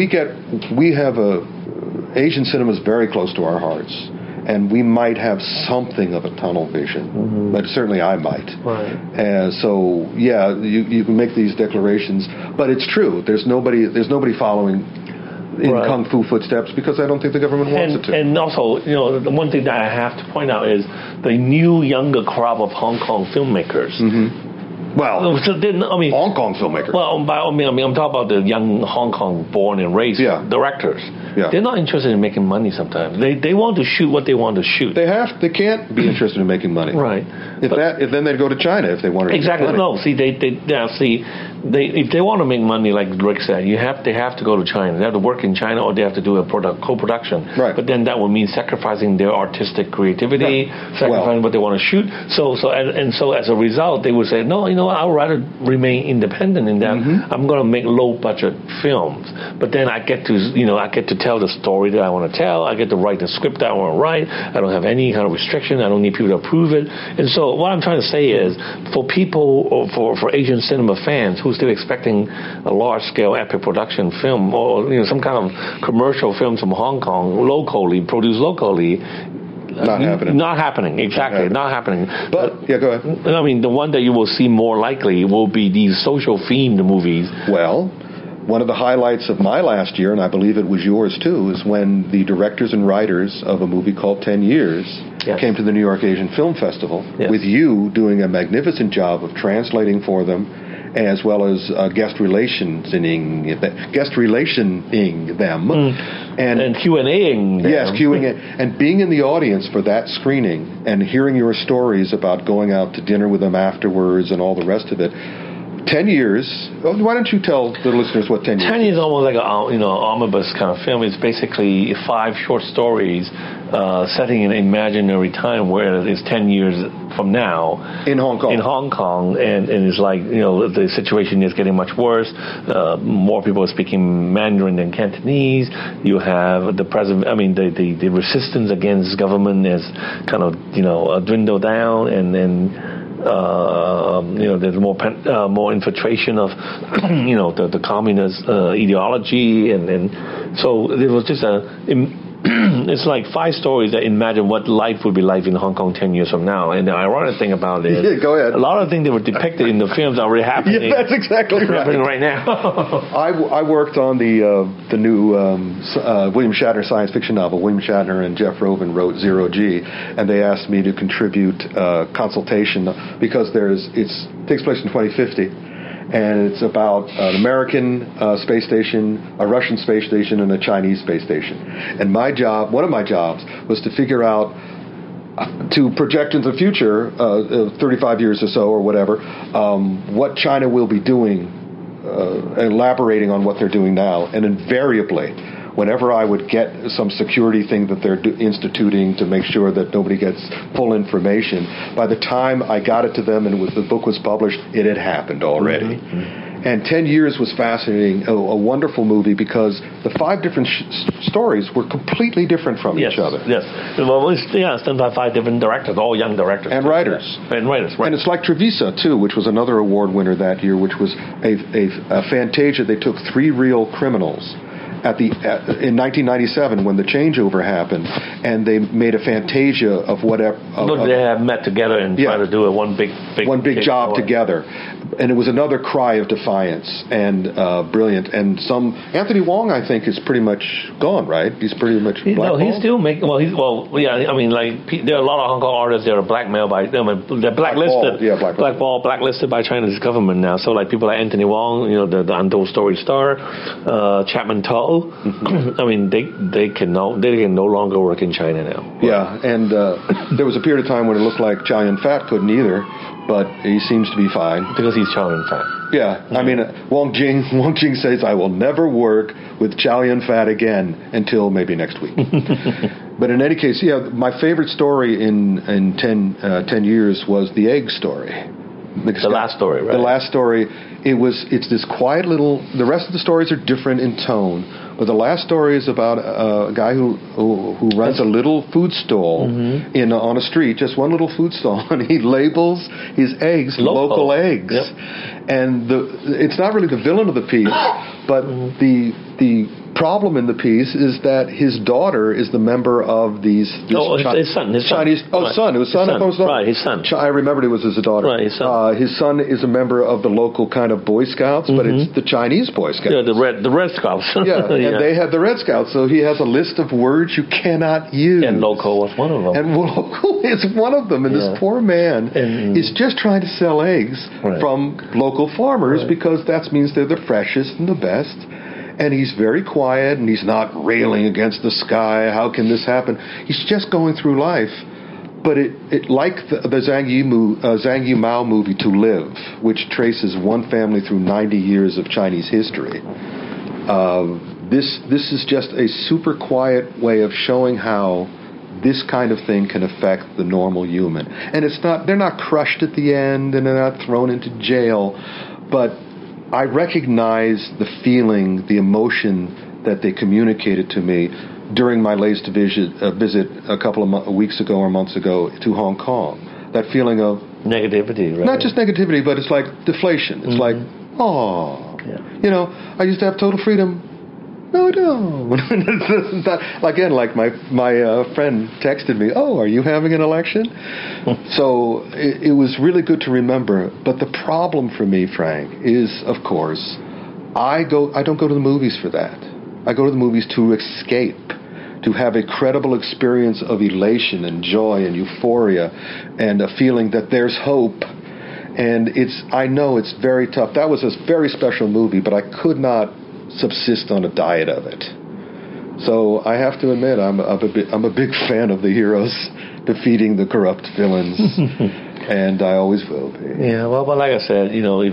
Asian cinema is very close to our hearts, and we might have something of a tunnel vision, but certainly I might. Right. You can make these declarations, but it's true. There's nobody following in kung fu footsteps because I don't think the government wants it to. And also, the one thing that I have to point out is the new younger crop of Hong Kong filmmakers. Well, Hong Kong filmmakers. Well, I'm talking about the young Hong Kong born and raised directors. Yeah. They're not interested in making money sometimes. They want to shoot what they want to shoot. They can't be interested in making money. Right. Then they'd go to China if they wanted to make money. No, see, if they want to make money, like Rick said, they have to go to China. They have to work in China, or they have to do a co-production. Right. But then that would mean sacrificing their artistic creativity, sacrificing what they want to shoot. So as a result, they would say, no, I would rather remain independent in that I'm going to make low-budget films. But then I get to tell the story that I want to tell. I get to write the script that I want to write. I don't have any kind of restriction. I don't need people to approve it. And so what I'm trying to say is, for people, or for Asian cinema fans who's still expecting a large-scale epic production film or some kind of commercial films from Hong Kong produced locally, not happening. Exactly, not happening. But go ahead. I mean, the one that you will see more likely will be these social-themed movies. Well, one of the highlights of my last year, and I believe it was yours too, is when the directors and writers of a movie called 10 Years came to the New York Asian Film Festival, with you doing a magnificent job of translating for them, as well as guest relationing them, and Q&Aing them. Yes, Q&A, and being in the audience for that screening and hearing your stories about going out to dinner with them afterwards and all the rest of it. 10 Years. Why don't you tell the listeners what 10 Years is? 10 Years is almost like an omnibus kind of film. It's basically 5 short stories setting an imaginary time where it's 10 years from now. In Hong Kong. And it's like, the situation is getting much worse. More people are speaking Mandarin than Cantonese. You have the the resistance against government is kind of, dwindled down, and then there's more infiltration of the communist ideology, and so it was just it's like 5 stories that imagine what life would be like in Hong Kong 10 years from now. And the ironic thing about it is, go ahead. A lot of things that were depicted in the films are already happening. Yeah, that's exactly happening right now. I worked on the new William Shatner science fiction novel. William Shatner and Jeff Rovin wrote Zero G, and they asked me to contribute consultation because it takes place in 2050. And it's about an American space station, a Russian space station, and a Chinese space station. And one of my jobs, was to figure out, to project into the future, 35 years or so or whatever, what China will be doing, elaborating on what they're doing now. And invariably, whenever I would get some security thing that they're instituting to make sure that nobody gets full information, by the time I got it to them and the book was published, it had happened already. And 10 Years was fascinating, a wonderful movie, because the 5 different stories were completely different from each other. Yes. Well, it's done by 5 different directors, all young directors. And writers. And writers, right. And it's like Trevisa, too, which was another award winner that year, which was a Fantasia. They took 3 real criminals in 1997 when the changeover happened, and they made a Fantasia of whatever. They have met together and tried to do one big job together, and it was another cry of defiance and brilliant. And Anthony Wong, I think, is pretty much gone, right? He's pretty much blackballed. He's still making. There are a lot of Hong Kong artists that are blackmailed by them. They're blacklisted. Blacklisted by China's government now. So people like Anthony Wong, the Untold Story star, Chapman Toll. Mao, I mean, they can no longer work in China now. Yeah, and there was a period of time when it looked like Chow Yun-fat couldn't either, but he seems to be fine. Because he's Chow Yun-fat. Yeah, I mean, Wang Jing says, I will never work with Chow Yun-fat again until maybe next week. But in any case, yeah, my favorite story in 10 years was the egg story. The last story, right? The last story, it's this quiet little, the rest of the stories are different in tone, but the last story is about a guy who runs a little food stall on a street, just one little food stall, and he labels his eggs local eggs. Yep. And it's not really the villain of the piece, but the problem in the piece is that his daughter is the member of his son. Chinese. Oh, right. son. It was son. Right, his son. I remembered it was his daughter. Right, his son. His son is a member of the local kind of Boy Scouts, but it's the Chinese Boy Scouts. Yeah, the Red Scouts. Yeah, and they have the Red Scouts, so he has a list of words you cannot use. And local was one of them. And local is one of them. And this poor man is just trying to sell eggs from local farmers because that means they're the freshest and the best. And he's very quiet, and he's not railing against the sky. How can this happen? He's just going through life. But it like the Zhang Yimou movie, To Live, which traces one family through 90 years of Chinese history. This is just a super quiet way of showing how this kind of thing can affect the normal human. And they're not crushed at the end, and they're not thrown into jail, but I recognize the feeling, the emotion that they communicated to me during my latest visit a couple of weeks ago or months ago to Hong Kong. That feeling of negativity, right? Not just negativity, but it's like deflation. It's like, I used to have total freedom. No, I don't. Again, like my friend texted me, are you having an election? So it was really good to remember. But the problem for me, Frank, is, of course, I don't go to the movies for that. I go to the movies to escape, to have a credible experience of elation and joy and euphoria and a feeling that there's hope. And I know it's very tough. That was a very special movie, but I could not subsist on a diet of it. So I have to admit, I'm a big fan of the heroes defeating the corrupt villains, and I always will be. Yeah, well, but like I said,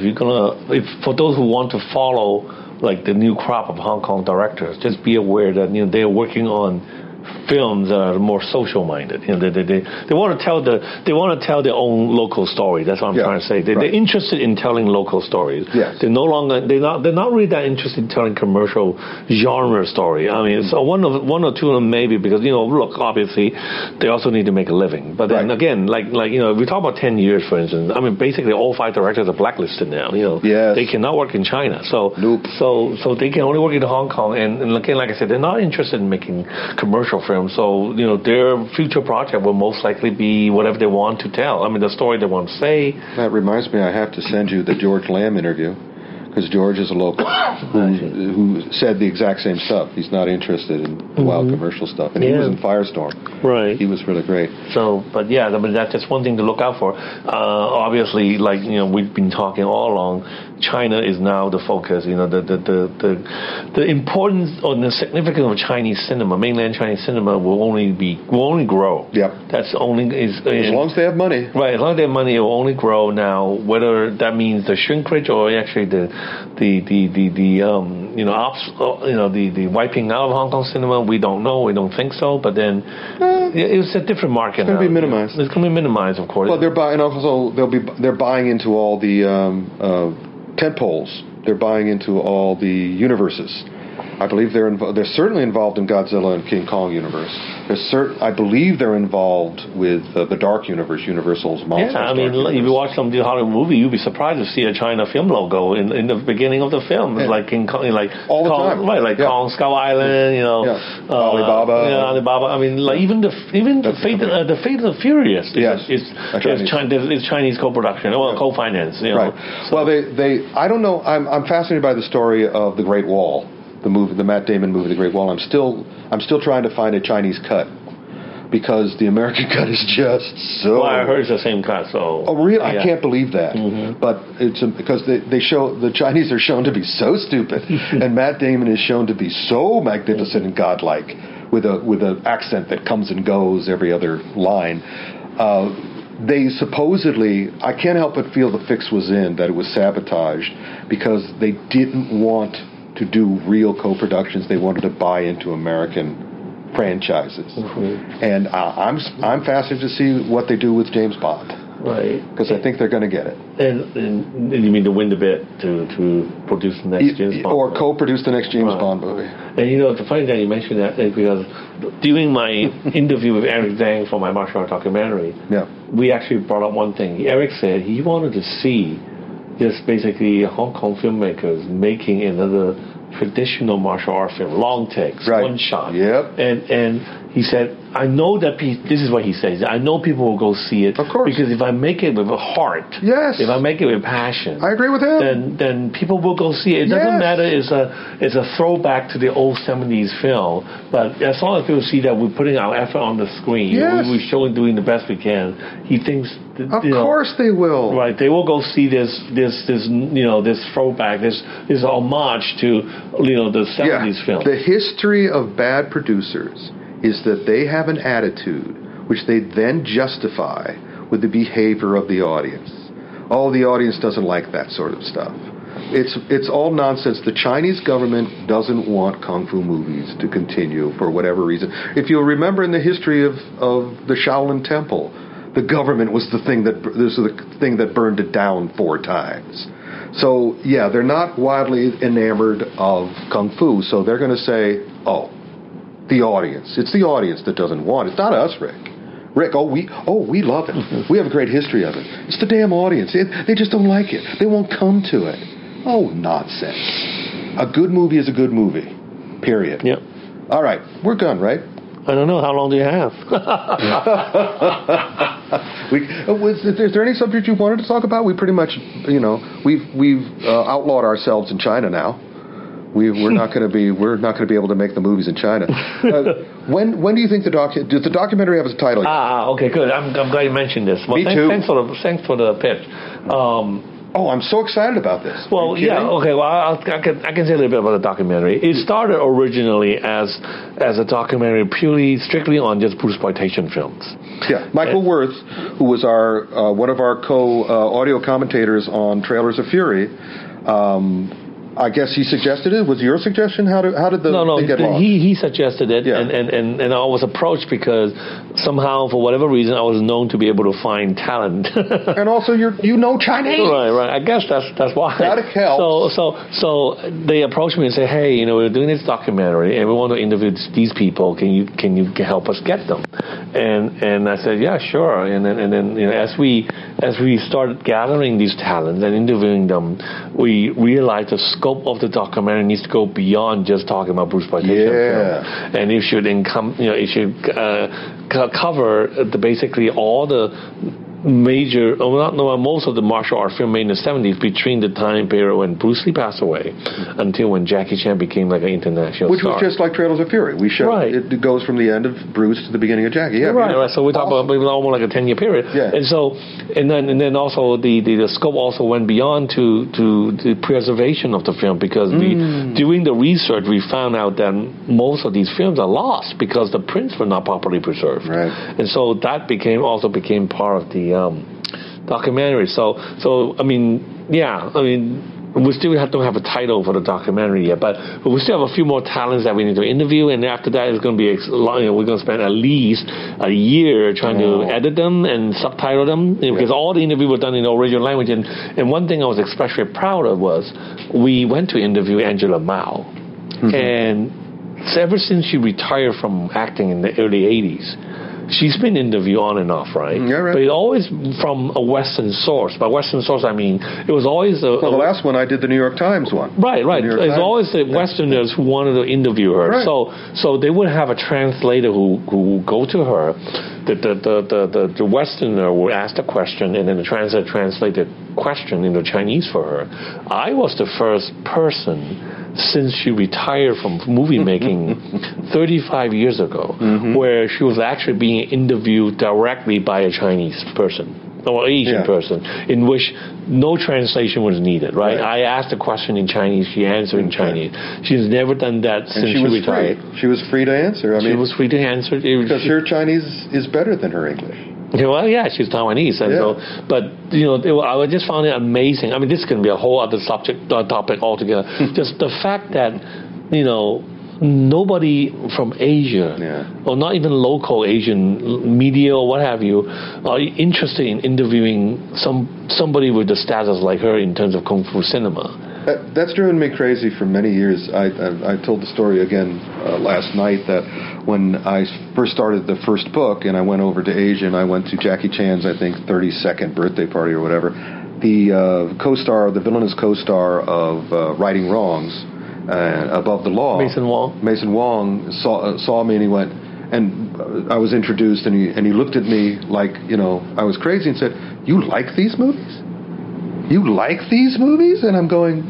if for those who want to follow like the new crop of Hong Kong directors, just be aware that they're working on films that are more social minded. They want to tell their own local story. That's what I'm trying to say. They're interested in telling local stories. Yes. They're not really that interested in telling commercial genre story. I mean, so one or two of them maybe because look, obviously they also need to make a living. But then again, like if we talk about 10 years, for instance, I mean basically all 5 directors are blacklisted now. Yes. They cannot work in China. So nope. So they can only work in Hong Kong. And again, like I said, they're not interested in making commercial films. So, their future project will most likely be whatever they want to tell. I mean, the story they want to say. That reminds me, I have to send you the George Lamb interview, because George is a local who said the exact same stuff. He's not interested in wild commercial stuff. And he was in Firestorm. Right. He was really great. So, but yeah, I mean, that's just one thing to look out for. Obviously, we've been talking all along, China is now the focus. The importance or the significance of Chinese cinema, mainland Chinese cinema, will only grow. Yep. That's only as long as they have money. Right. As long as they have money, it will only grow. Now, whether that means the shrinkage or actually the wiping out of Hong Kong cinema, we don't know. We don't think so. But then it's a different market. It's going to be minimized. It's going to be minimized, of course. Well, they're buying into all the tent poles. They're buying into all the universes. I believe they're certainly involved in Godzilla and King Kong universe. I believe they're involved with the Dark Universe, Universal's Monsters. Yeah, I mean, if you watch some Hollywood movie, you'd be surprised to see a China film logo in the beginning of the film. It's like King Kong, all the time, right? Like Kong Skull Island, Alibaba. Alibaba. I mean, like even the Fate of the Furious. It's Chinese co-production, co-finance. Right. So. Well, they I don't know. I'm fascinated by the story of The Great Wall. The Matt Damon movie, The Great Wall. I'm still trying to find a Chinese cut. because the American cut is just so. Well, I heard it's the same cut, so. Oh, really? Yeah. I can't believe that. But it's because they show the Chinese are shown to be so stupid, and Matt Damon is shown to be so magnificent and godlike, with an accent that comes and goes every other line. They supposedly, I can't help but feel the fix was in, that it was sabotaged because they didn't want to do real co-productions. They wanted to buy into American franchises. And I'm fascinated to see what they do with James Bond. Right. Because I think they're going to get it. And you mean to win the bid to produce the next James Bond or movie? co-produce the next James Bond movie. And the funny that you mentioned that is because during my interview with Eric Zhang for my martial art documentary, we actually brought up one thing. Eric said he wanted to see just basically Hong Kong filmmakers making another traditional martial art film, long takes, one shot. And he said, I know that this is what he says. I know people will go see it. Of course. Because if I make it with a heart, if I make it with passion, I agree with him. Then people will go see it. It doesn't matter. It's a throwback to the old 70s film, but as long as people see that we're putting our effort on the screen, we're showing doing the best we can. He thinks. Of course they will. Right, they will go see this throwback, this homage to the 70s film. The history of bad producers is that they have an attitude which they then justify with the behavior of the audience. Oh, the audience doesn't like that sort of stuff. It's all nonsense. The Chinese government doesn't want kung fu movies to continue for whatever reason. If you'll remember in the history of the Shaolin Temple, the government was the thing that burned it down 4 times. So they're not wildly enamored of kung fu. So they're going to say, oh, the audience. It's the audience that doesn't want it. It's not us, Rick. Rick, we love it. We have a great history of it. It's the damn audience. They just don't like it. They won't come to it. Oh, nonsense. A good movie is a good movie. Period. Yep. All right, we're done, right? I don't know. How long do you have? Is there any subject you wanted to talk about? We pretty much, we've outlawed ourselves in China now. We're not going to be able to make the movies in China. When do you think does the documentary have a title? Okay, good. I'm glad you mentioned this. Well, Me too. Thanks for the pitch. I'm so excited about this. Well, okay. Well, I can say a little bit about the documentary. It started originally as a documentary strictly on just Bruceploitation films. Yeah, Michael Wirth, who was our one of our audio commentators on Trailers of Fury. I guess he suggested it. Was your suggestion? How did the thing get lost? He suggested it, and I was approached because somehow, for whatever reason, I was known to be able to find talent. And also, you know Chinese. Right. I guess that's why. That helps. So they approached me and said, "Hey, we're doing this documentary, and we want to interview these people. Can you help us get them?" And I said, "Yeah, sure." And then as we started gathering these talents and interviewing them, we realized the scope of the documentary needs to go beyond just talking about Bruceploitation film, and it should cover basically all the most of the martial art film made in the 70s between the time period when Bruce Lee passed away until when Jackie Chan became like an international Which star. was just like Trailers of Fury. We showed it goes from the end of Bruce to the beginning of Jackie. Yeah, right. So we talk about almost like a 10-year period. Yeah. And then also the scope also went beyond to the preservation of the film because doing the research we found out that most of these films are lost because the prints were not properly preserved. Right. And so that became part of the documentary. So I mean, we still don't have a title for the documentary yet, but we still have a few more talents that we need to interview, and after that it's going to be we're going to spend at least a year trying to edit them and subtitle them because all the interviews were done in the original language. And one thing I was especially proud of was we went to interview Angela Mao, and ever since she retired from acting in the early 80s, she's been interviewed on and off, right? Yeah, right. But it's always from a Western source. By Western source, I mean it was always the last one I did, the New York Times one. Right. It's always the Westerners who wanted to interview her. Right. So they would have a translator who go to her. The Westerner would ask the question, and then the translator translate the question into Chinese for her. I was the first person since she retired from movie making 35 years ago, where she was actually being interviewed directly by a Chinese person or Asian person, in which no translation was needed, right? I asked the question in Chinese, she answered in Chinese. She's never done that since she retired. She was free to answer. She was free to answer. Because her Chinese is better than her English. Well, yeah, she's Taiwanese, and so, but I just found it amazing. I mean, this can be a whole other topic altogether. Just the fact that nobody from Asia, or not even local Asian media or what have you, are interested in interviewing somebody with the status like her in terms of Kung Fu cinema. That's driven me crazy for many years. I told the story again last night that when I first started the first book and I went over to Asia and I went to Jackie Chan's, I think, 32nd birthday party or whatever, the the villainous co-star of Righting Wrongs, Above the Law, Mason Wong saw me and he went, and I was introduced and he looked at me like, I was crazy and said, "You like these movies? You like these movies?" And I'm going,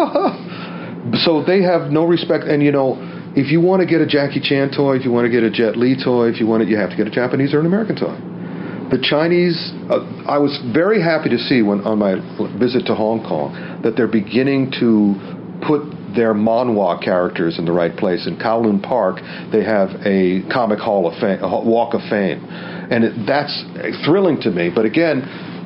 yeah. So they have no respect. And, if you want to get a Jackie Chan toy, if you want to get a Jet Li toy, if you want it, you have to get a Japanese or an American toy. The Chinese, I was very happy to see on my visit to Hong Kong that they're beginning to put their manhwa characters in the right place. In Kowloon Park, they have a comic walk of fame. And that's thrilling to me. But again,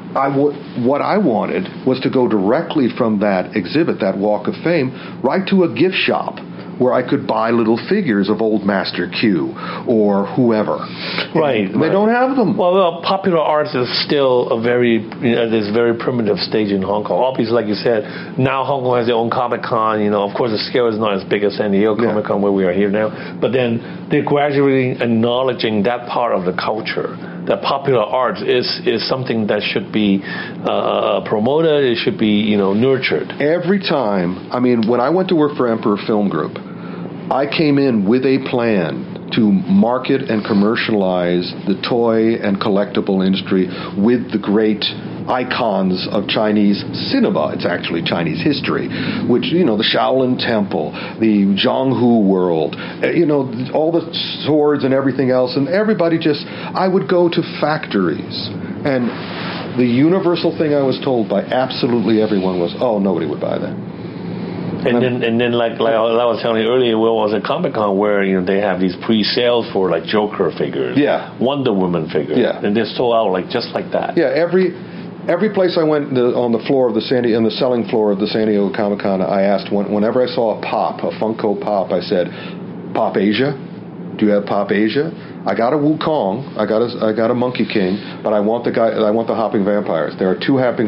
what I wanted was to go directly from that exhibit, that Walk of Fame, right to a gift shop where I could buy little figures of old Master Q or whoever. Right. They don't have them. Well, popular arts is still this very primitive stage in Hong Kong. Obviously, like you said, now Hong Kong has their own Comic-Con. Of course, the scale is not as big as San Diego Comic-Con where we are here now. But then they're gradually acknowledging that part of the culture, that popular arts is something that should be promoted, it should be, nurtured. Every time, when I went to work for Emperor Film Group, I came in with a plan to market and commercialize the toy and collectible industry with the great icons of Chinese cinema. It's actually Chinese history, which, the Shaolin Temple, the Zhonghu world, all the swords and everything else. And everybody I would go to factories. And the universal thing I was told by absolutely everyone was, oh, nobody would buy that. And then, like I was telling you earlier, was a Comic-Con where they have these pre-sales for like Joker figures, Wonder Woman figures, and they're sold out just like that. Yeah, every place I went on the floor of the selling floor of the San Diego Comic-Con, I asked whenever I saw a Funko Pop, I said, "Pop Asia? Do you have Pop Asia? I got a Wukong, I got a Monkey King, but I want the hopping vampires. There are two hopping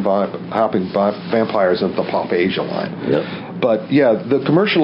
vampires in the Pop Asia line." Yep. But the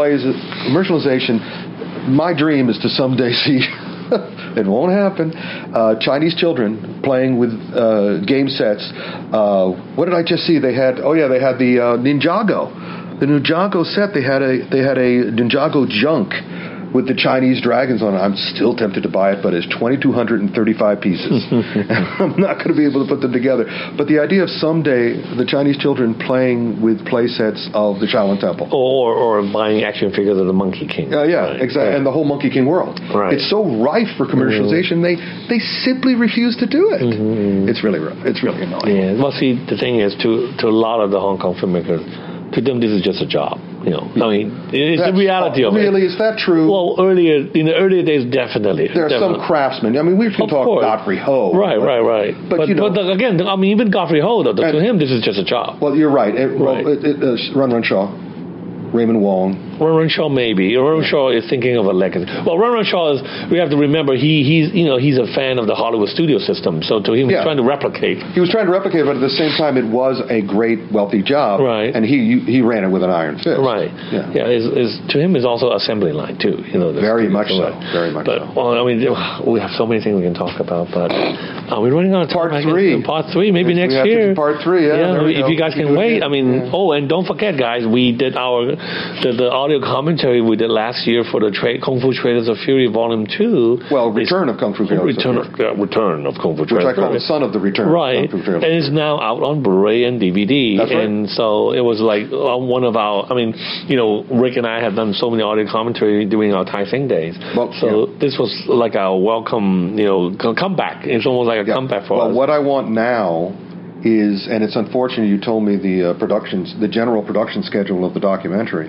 commercialization. My dream is to someday see. It won't happen. Chinese children playing with game sets. What did I just see? They had the Ninjago. The Ninjago set. They had a Ninjago junk with the Chinese dragons on it. I'm still tempted to buy it, but it's 2,235 pieces. I'm not going to be able to put them together. But the idea of someday the Chinese children playing with play sets of the Shaolin Temple. Or buying action figures of the Monkey King. Right. Exactly. Right. And the whole Monkey King world. Right. It's so rife for commercialization, they simply refuse to do it. It's really annoying. Yeah. Well, see, the thing is, to a lot of the Hong Kong filmmakers, to them this is just a job. It's the reality of it. Really, is that true? Well, in the earlier days, definitely. There are some craftsmen. We can talk Godfrey Ho. Right. But again, even Godfrey Ho, to him, this is just a job. Well, you're right. Run Run Shaw, Raymond Wong. Run Run Shaw, maybe. Run Run Shaw is thinking of a legacy. Well, Run Run Shaw we have to remember, he's a fan of the Hollywood studio system. So to him, he's trying to replicate. He was trying to replicate, but at the same time, it was a great, wealthy job. Right. And he ran it with an iron fist. Right. Yeah. To him, is also assembly line too. Very much so. Very much so. Well, we have so many things we can talk about, but we're running out of time. Part 3, maybe next year. Part 3, yeah. If you guys can wait. And don't forget, guys, we did our the audio commentary we did last year for the Kung Fu Traders of Fury Volume 2. Well, Return of Kung Fu Traders Return of Kung Fu Traders. Which I call the son of the Return right. of Kung Fu Traders. And it's now out on Blu-ray and DVD. That's right. And so it was like one of our, Rick and I have done so many audio commentary during our Tai Sing days. Well, this was like our welcome, comeback. It's almost like a comeback for us. Well, what I want now is, and it's unfortunate you told me the general production schedule of the documentary.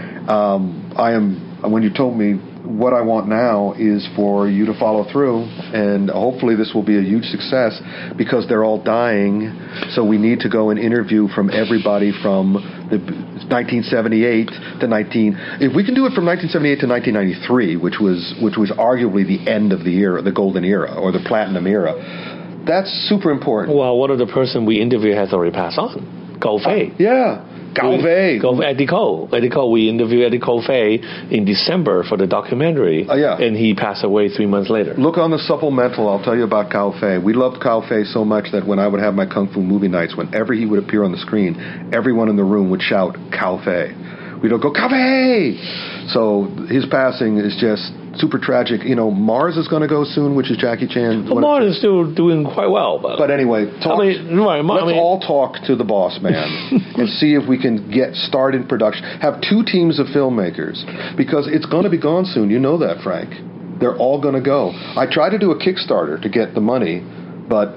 When you told me what I want now is for you to follow through, and hopefully this will be a huge success because they're all dying. So we need to go and interview from everybody from the 1978 to If we can do it from 1978 to 1993, which was arguably the end of the era, the golden era or the platinum era. That's super important. Well, one of the person we interviewed has already passed on, Gao Fei. Gao Fei. Eddie Ko. We interviewed Eddie Ko Fei in December for the documentary. And he passed away 3 months later. Look on the supplemental. I'll tell you about Gao Fei. We loved Gao Fei so much that when I would have my Kung Fu movie nights, whenever he would appear on the screen, everyone in the room would shout, Gao Fei. We'd go, Gao Fei! So his passing is just super tragic. Mars is going to go soon, which is Jackie Chan. Well, Mars is still doing quite well. But anyway, let's all talk to the boss man and see if we can get started in production. Have 2 teams of filmmakers, because it's going to be gone soon. You know that, Frank. They're all going to go. I tried to do a Kickstarter to get the money, but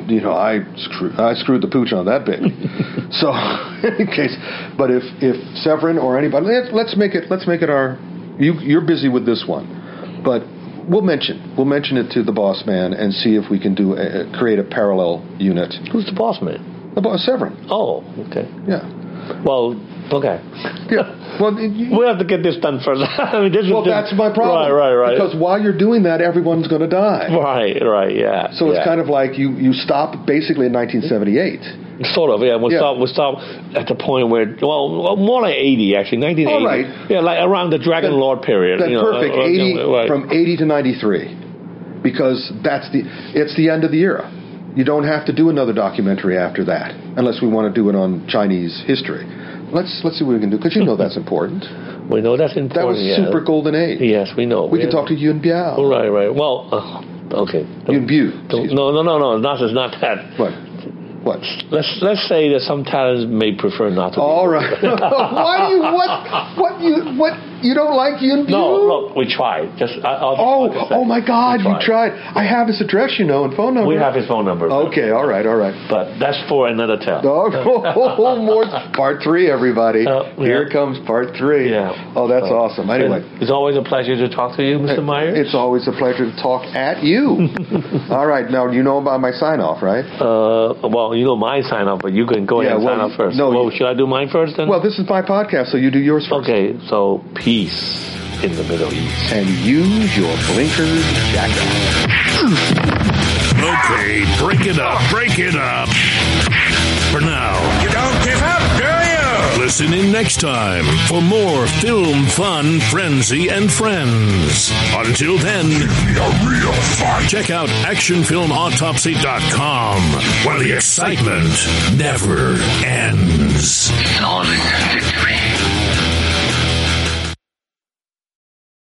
I screwed the pooch on that baby. So, in case, but if Severin or anybody, let's make it our. You're busy with this one. But we'll mention it to the boss man and see if we can create a parallel unit. Who's the boss man? The boss, Severin. Oh, okay. Yeah. Well, okay. Yeah. Well, we have to get this done first. That's my problem. Right. Because while you're doing that, everyone's going to die. Right. Yeah. So it's kind of like you stop basically in 1978. Sort of, yeah. We'll stop at the point where, more like 80, actually, 1980. All right. Yeah, like around the Dragon Lord period. Then perfect, 80, from 80 to 93, because it's the end of the era. You don't have to do another documentary after that, unless we want to do it on Chinese history. Let's see what we can do, because that's important. We know that's important. That was super golden age. Yes, we know. We can talk to Yuen Biao. Right. Well, okay. Yuen Biao. No, it's not that. What? Let's say that some talents may prefer not to. All right. Why do you don't like Yuen Biao? No, we tried. Oh my God, you tried. I have his address, and phone number. We have his phone number. Okay, all right. But that's for another tale. More part 3, everybody. Here comes part 3. Yeah. Oh, that's awesome. Anyway, it's always a pleasure to talk to you, Mr. Myers. It's always a pleasure to talk at you. All right, now you know about my sign off, right? Well, you know my sign off, but you can go ahead and sign off first. No, should I do mine first then? Well, this is my podcast, so you do yours first. Okay, so peace in the Middle East. And use your blinkers, jackass. Okay, break it up. For now. You don't give up, do you? Listen in next time for more film, fun, frenzy, and friends. Until then, give me a real fight. Check out actionfilmautopsy.com, where the excitement never ends. Solid.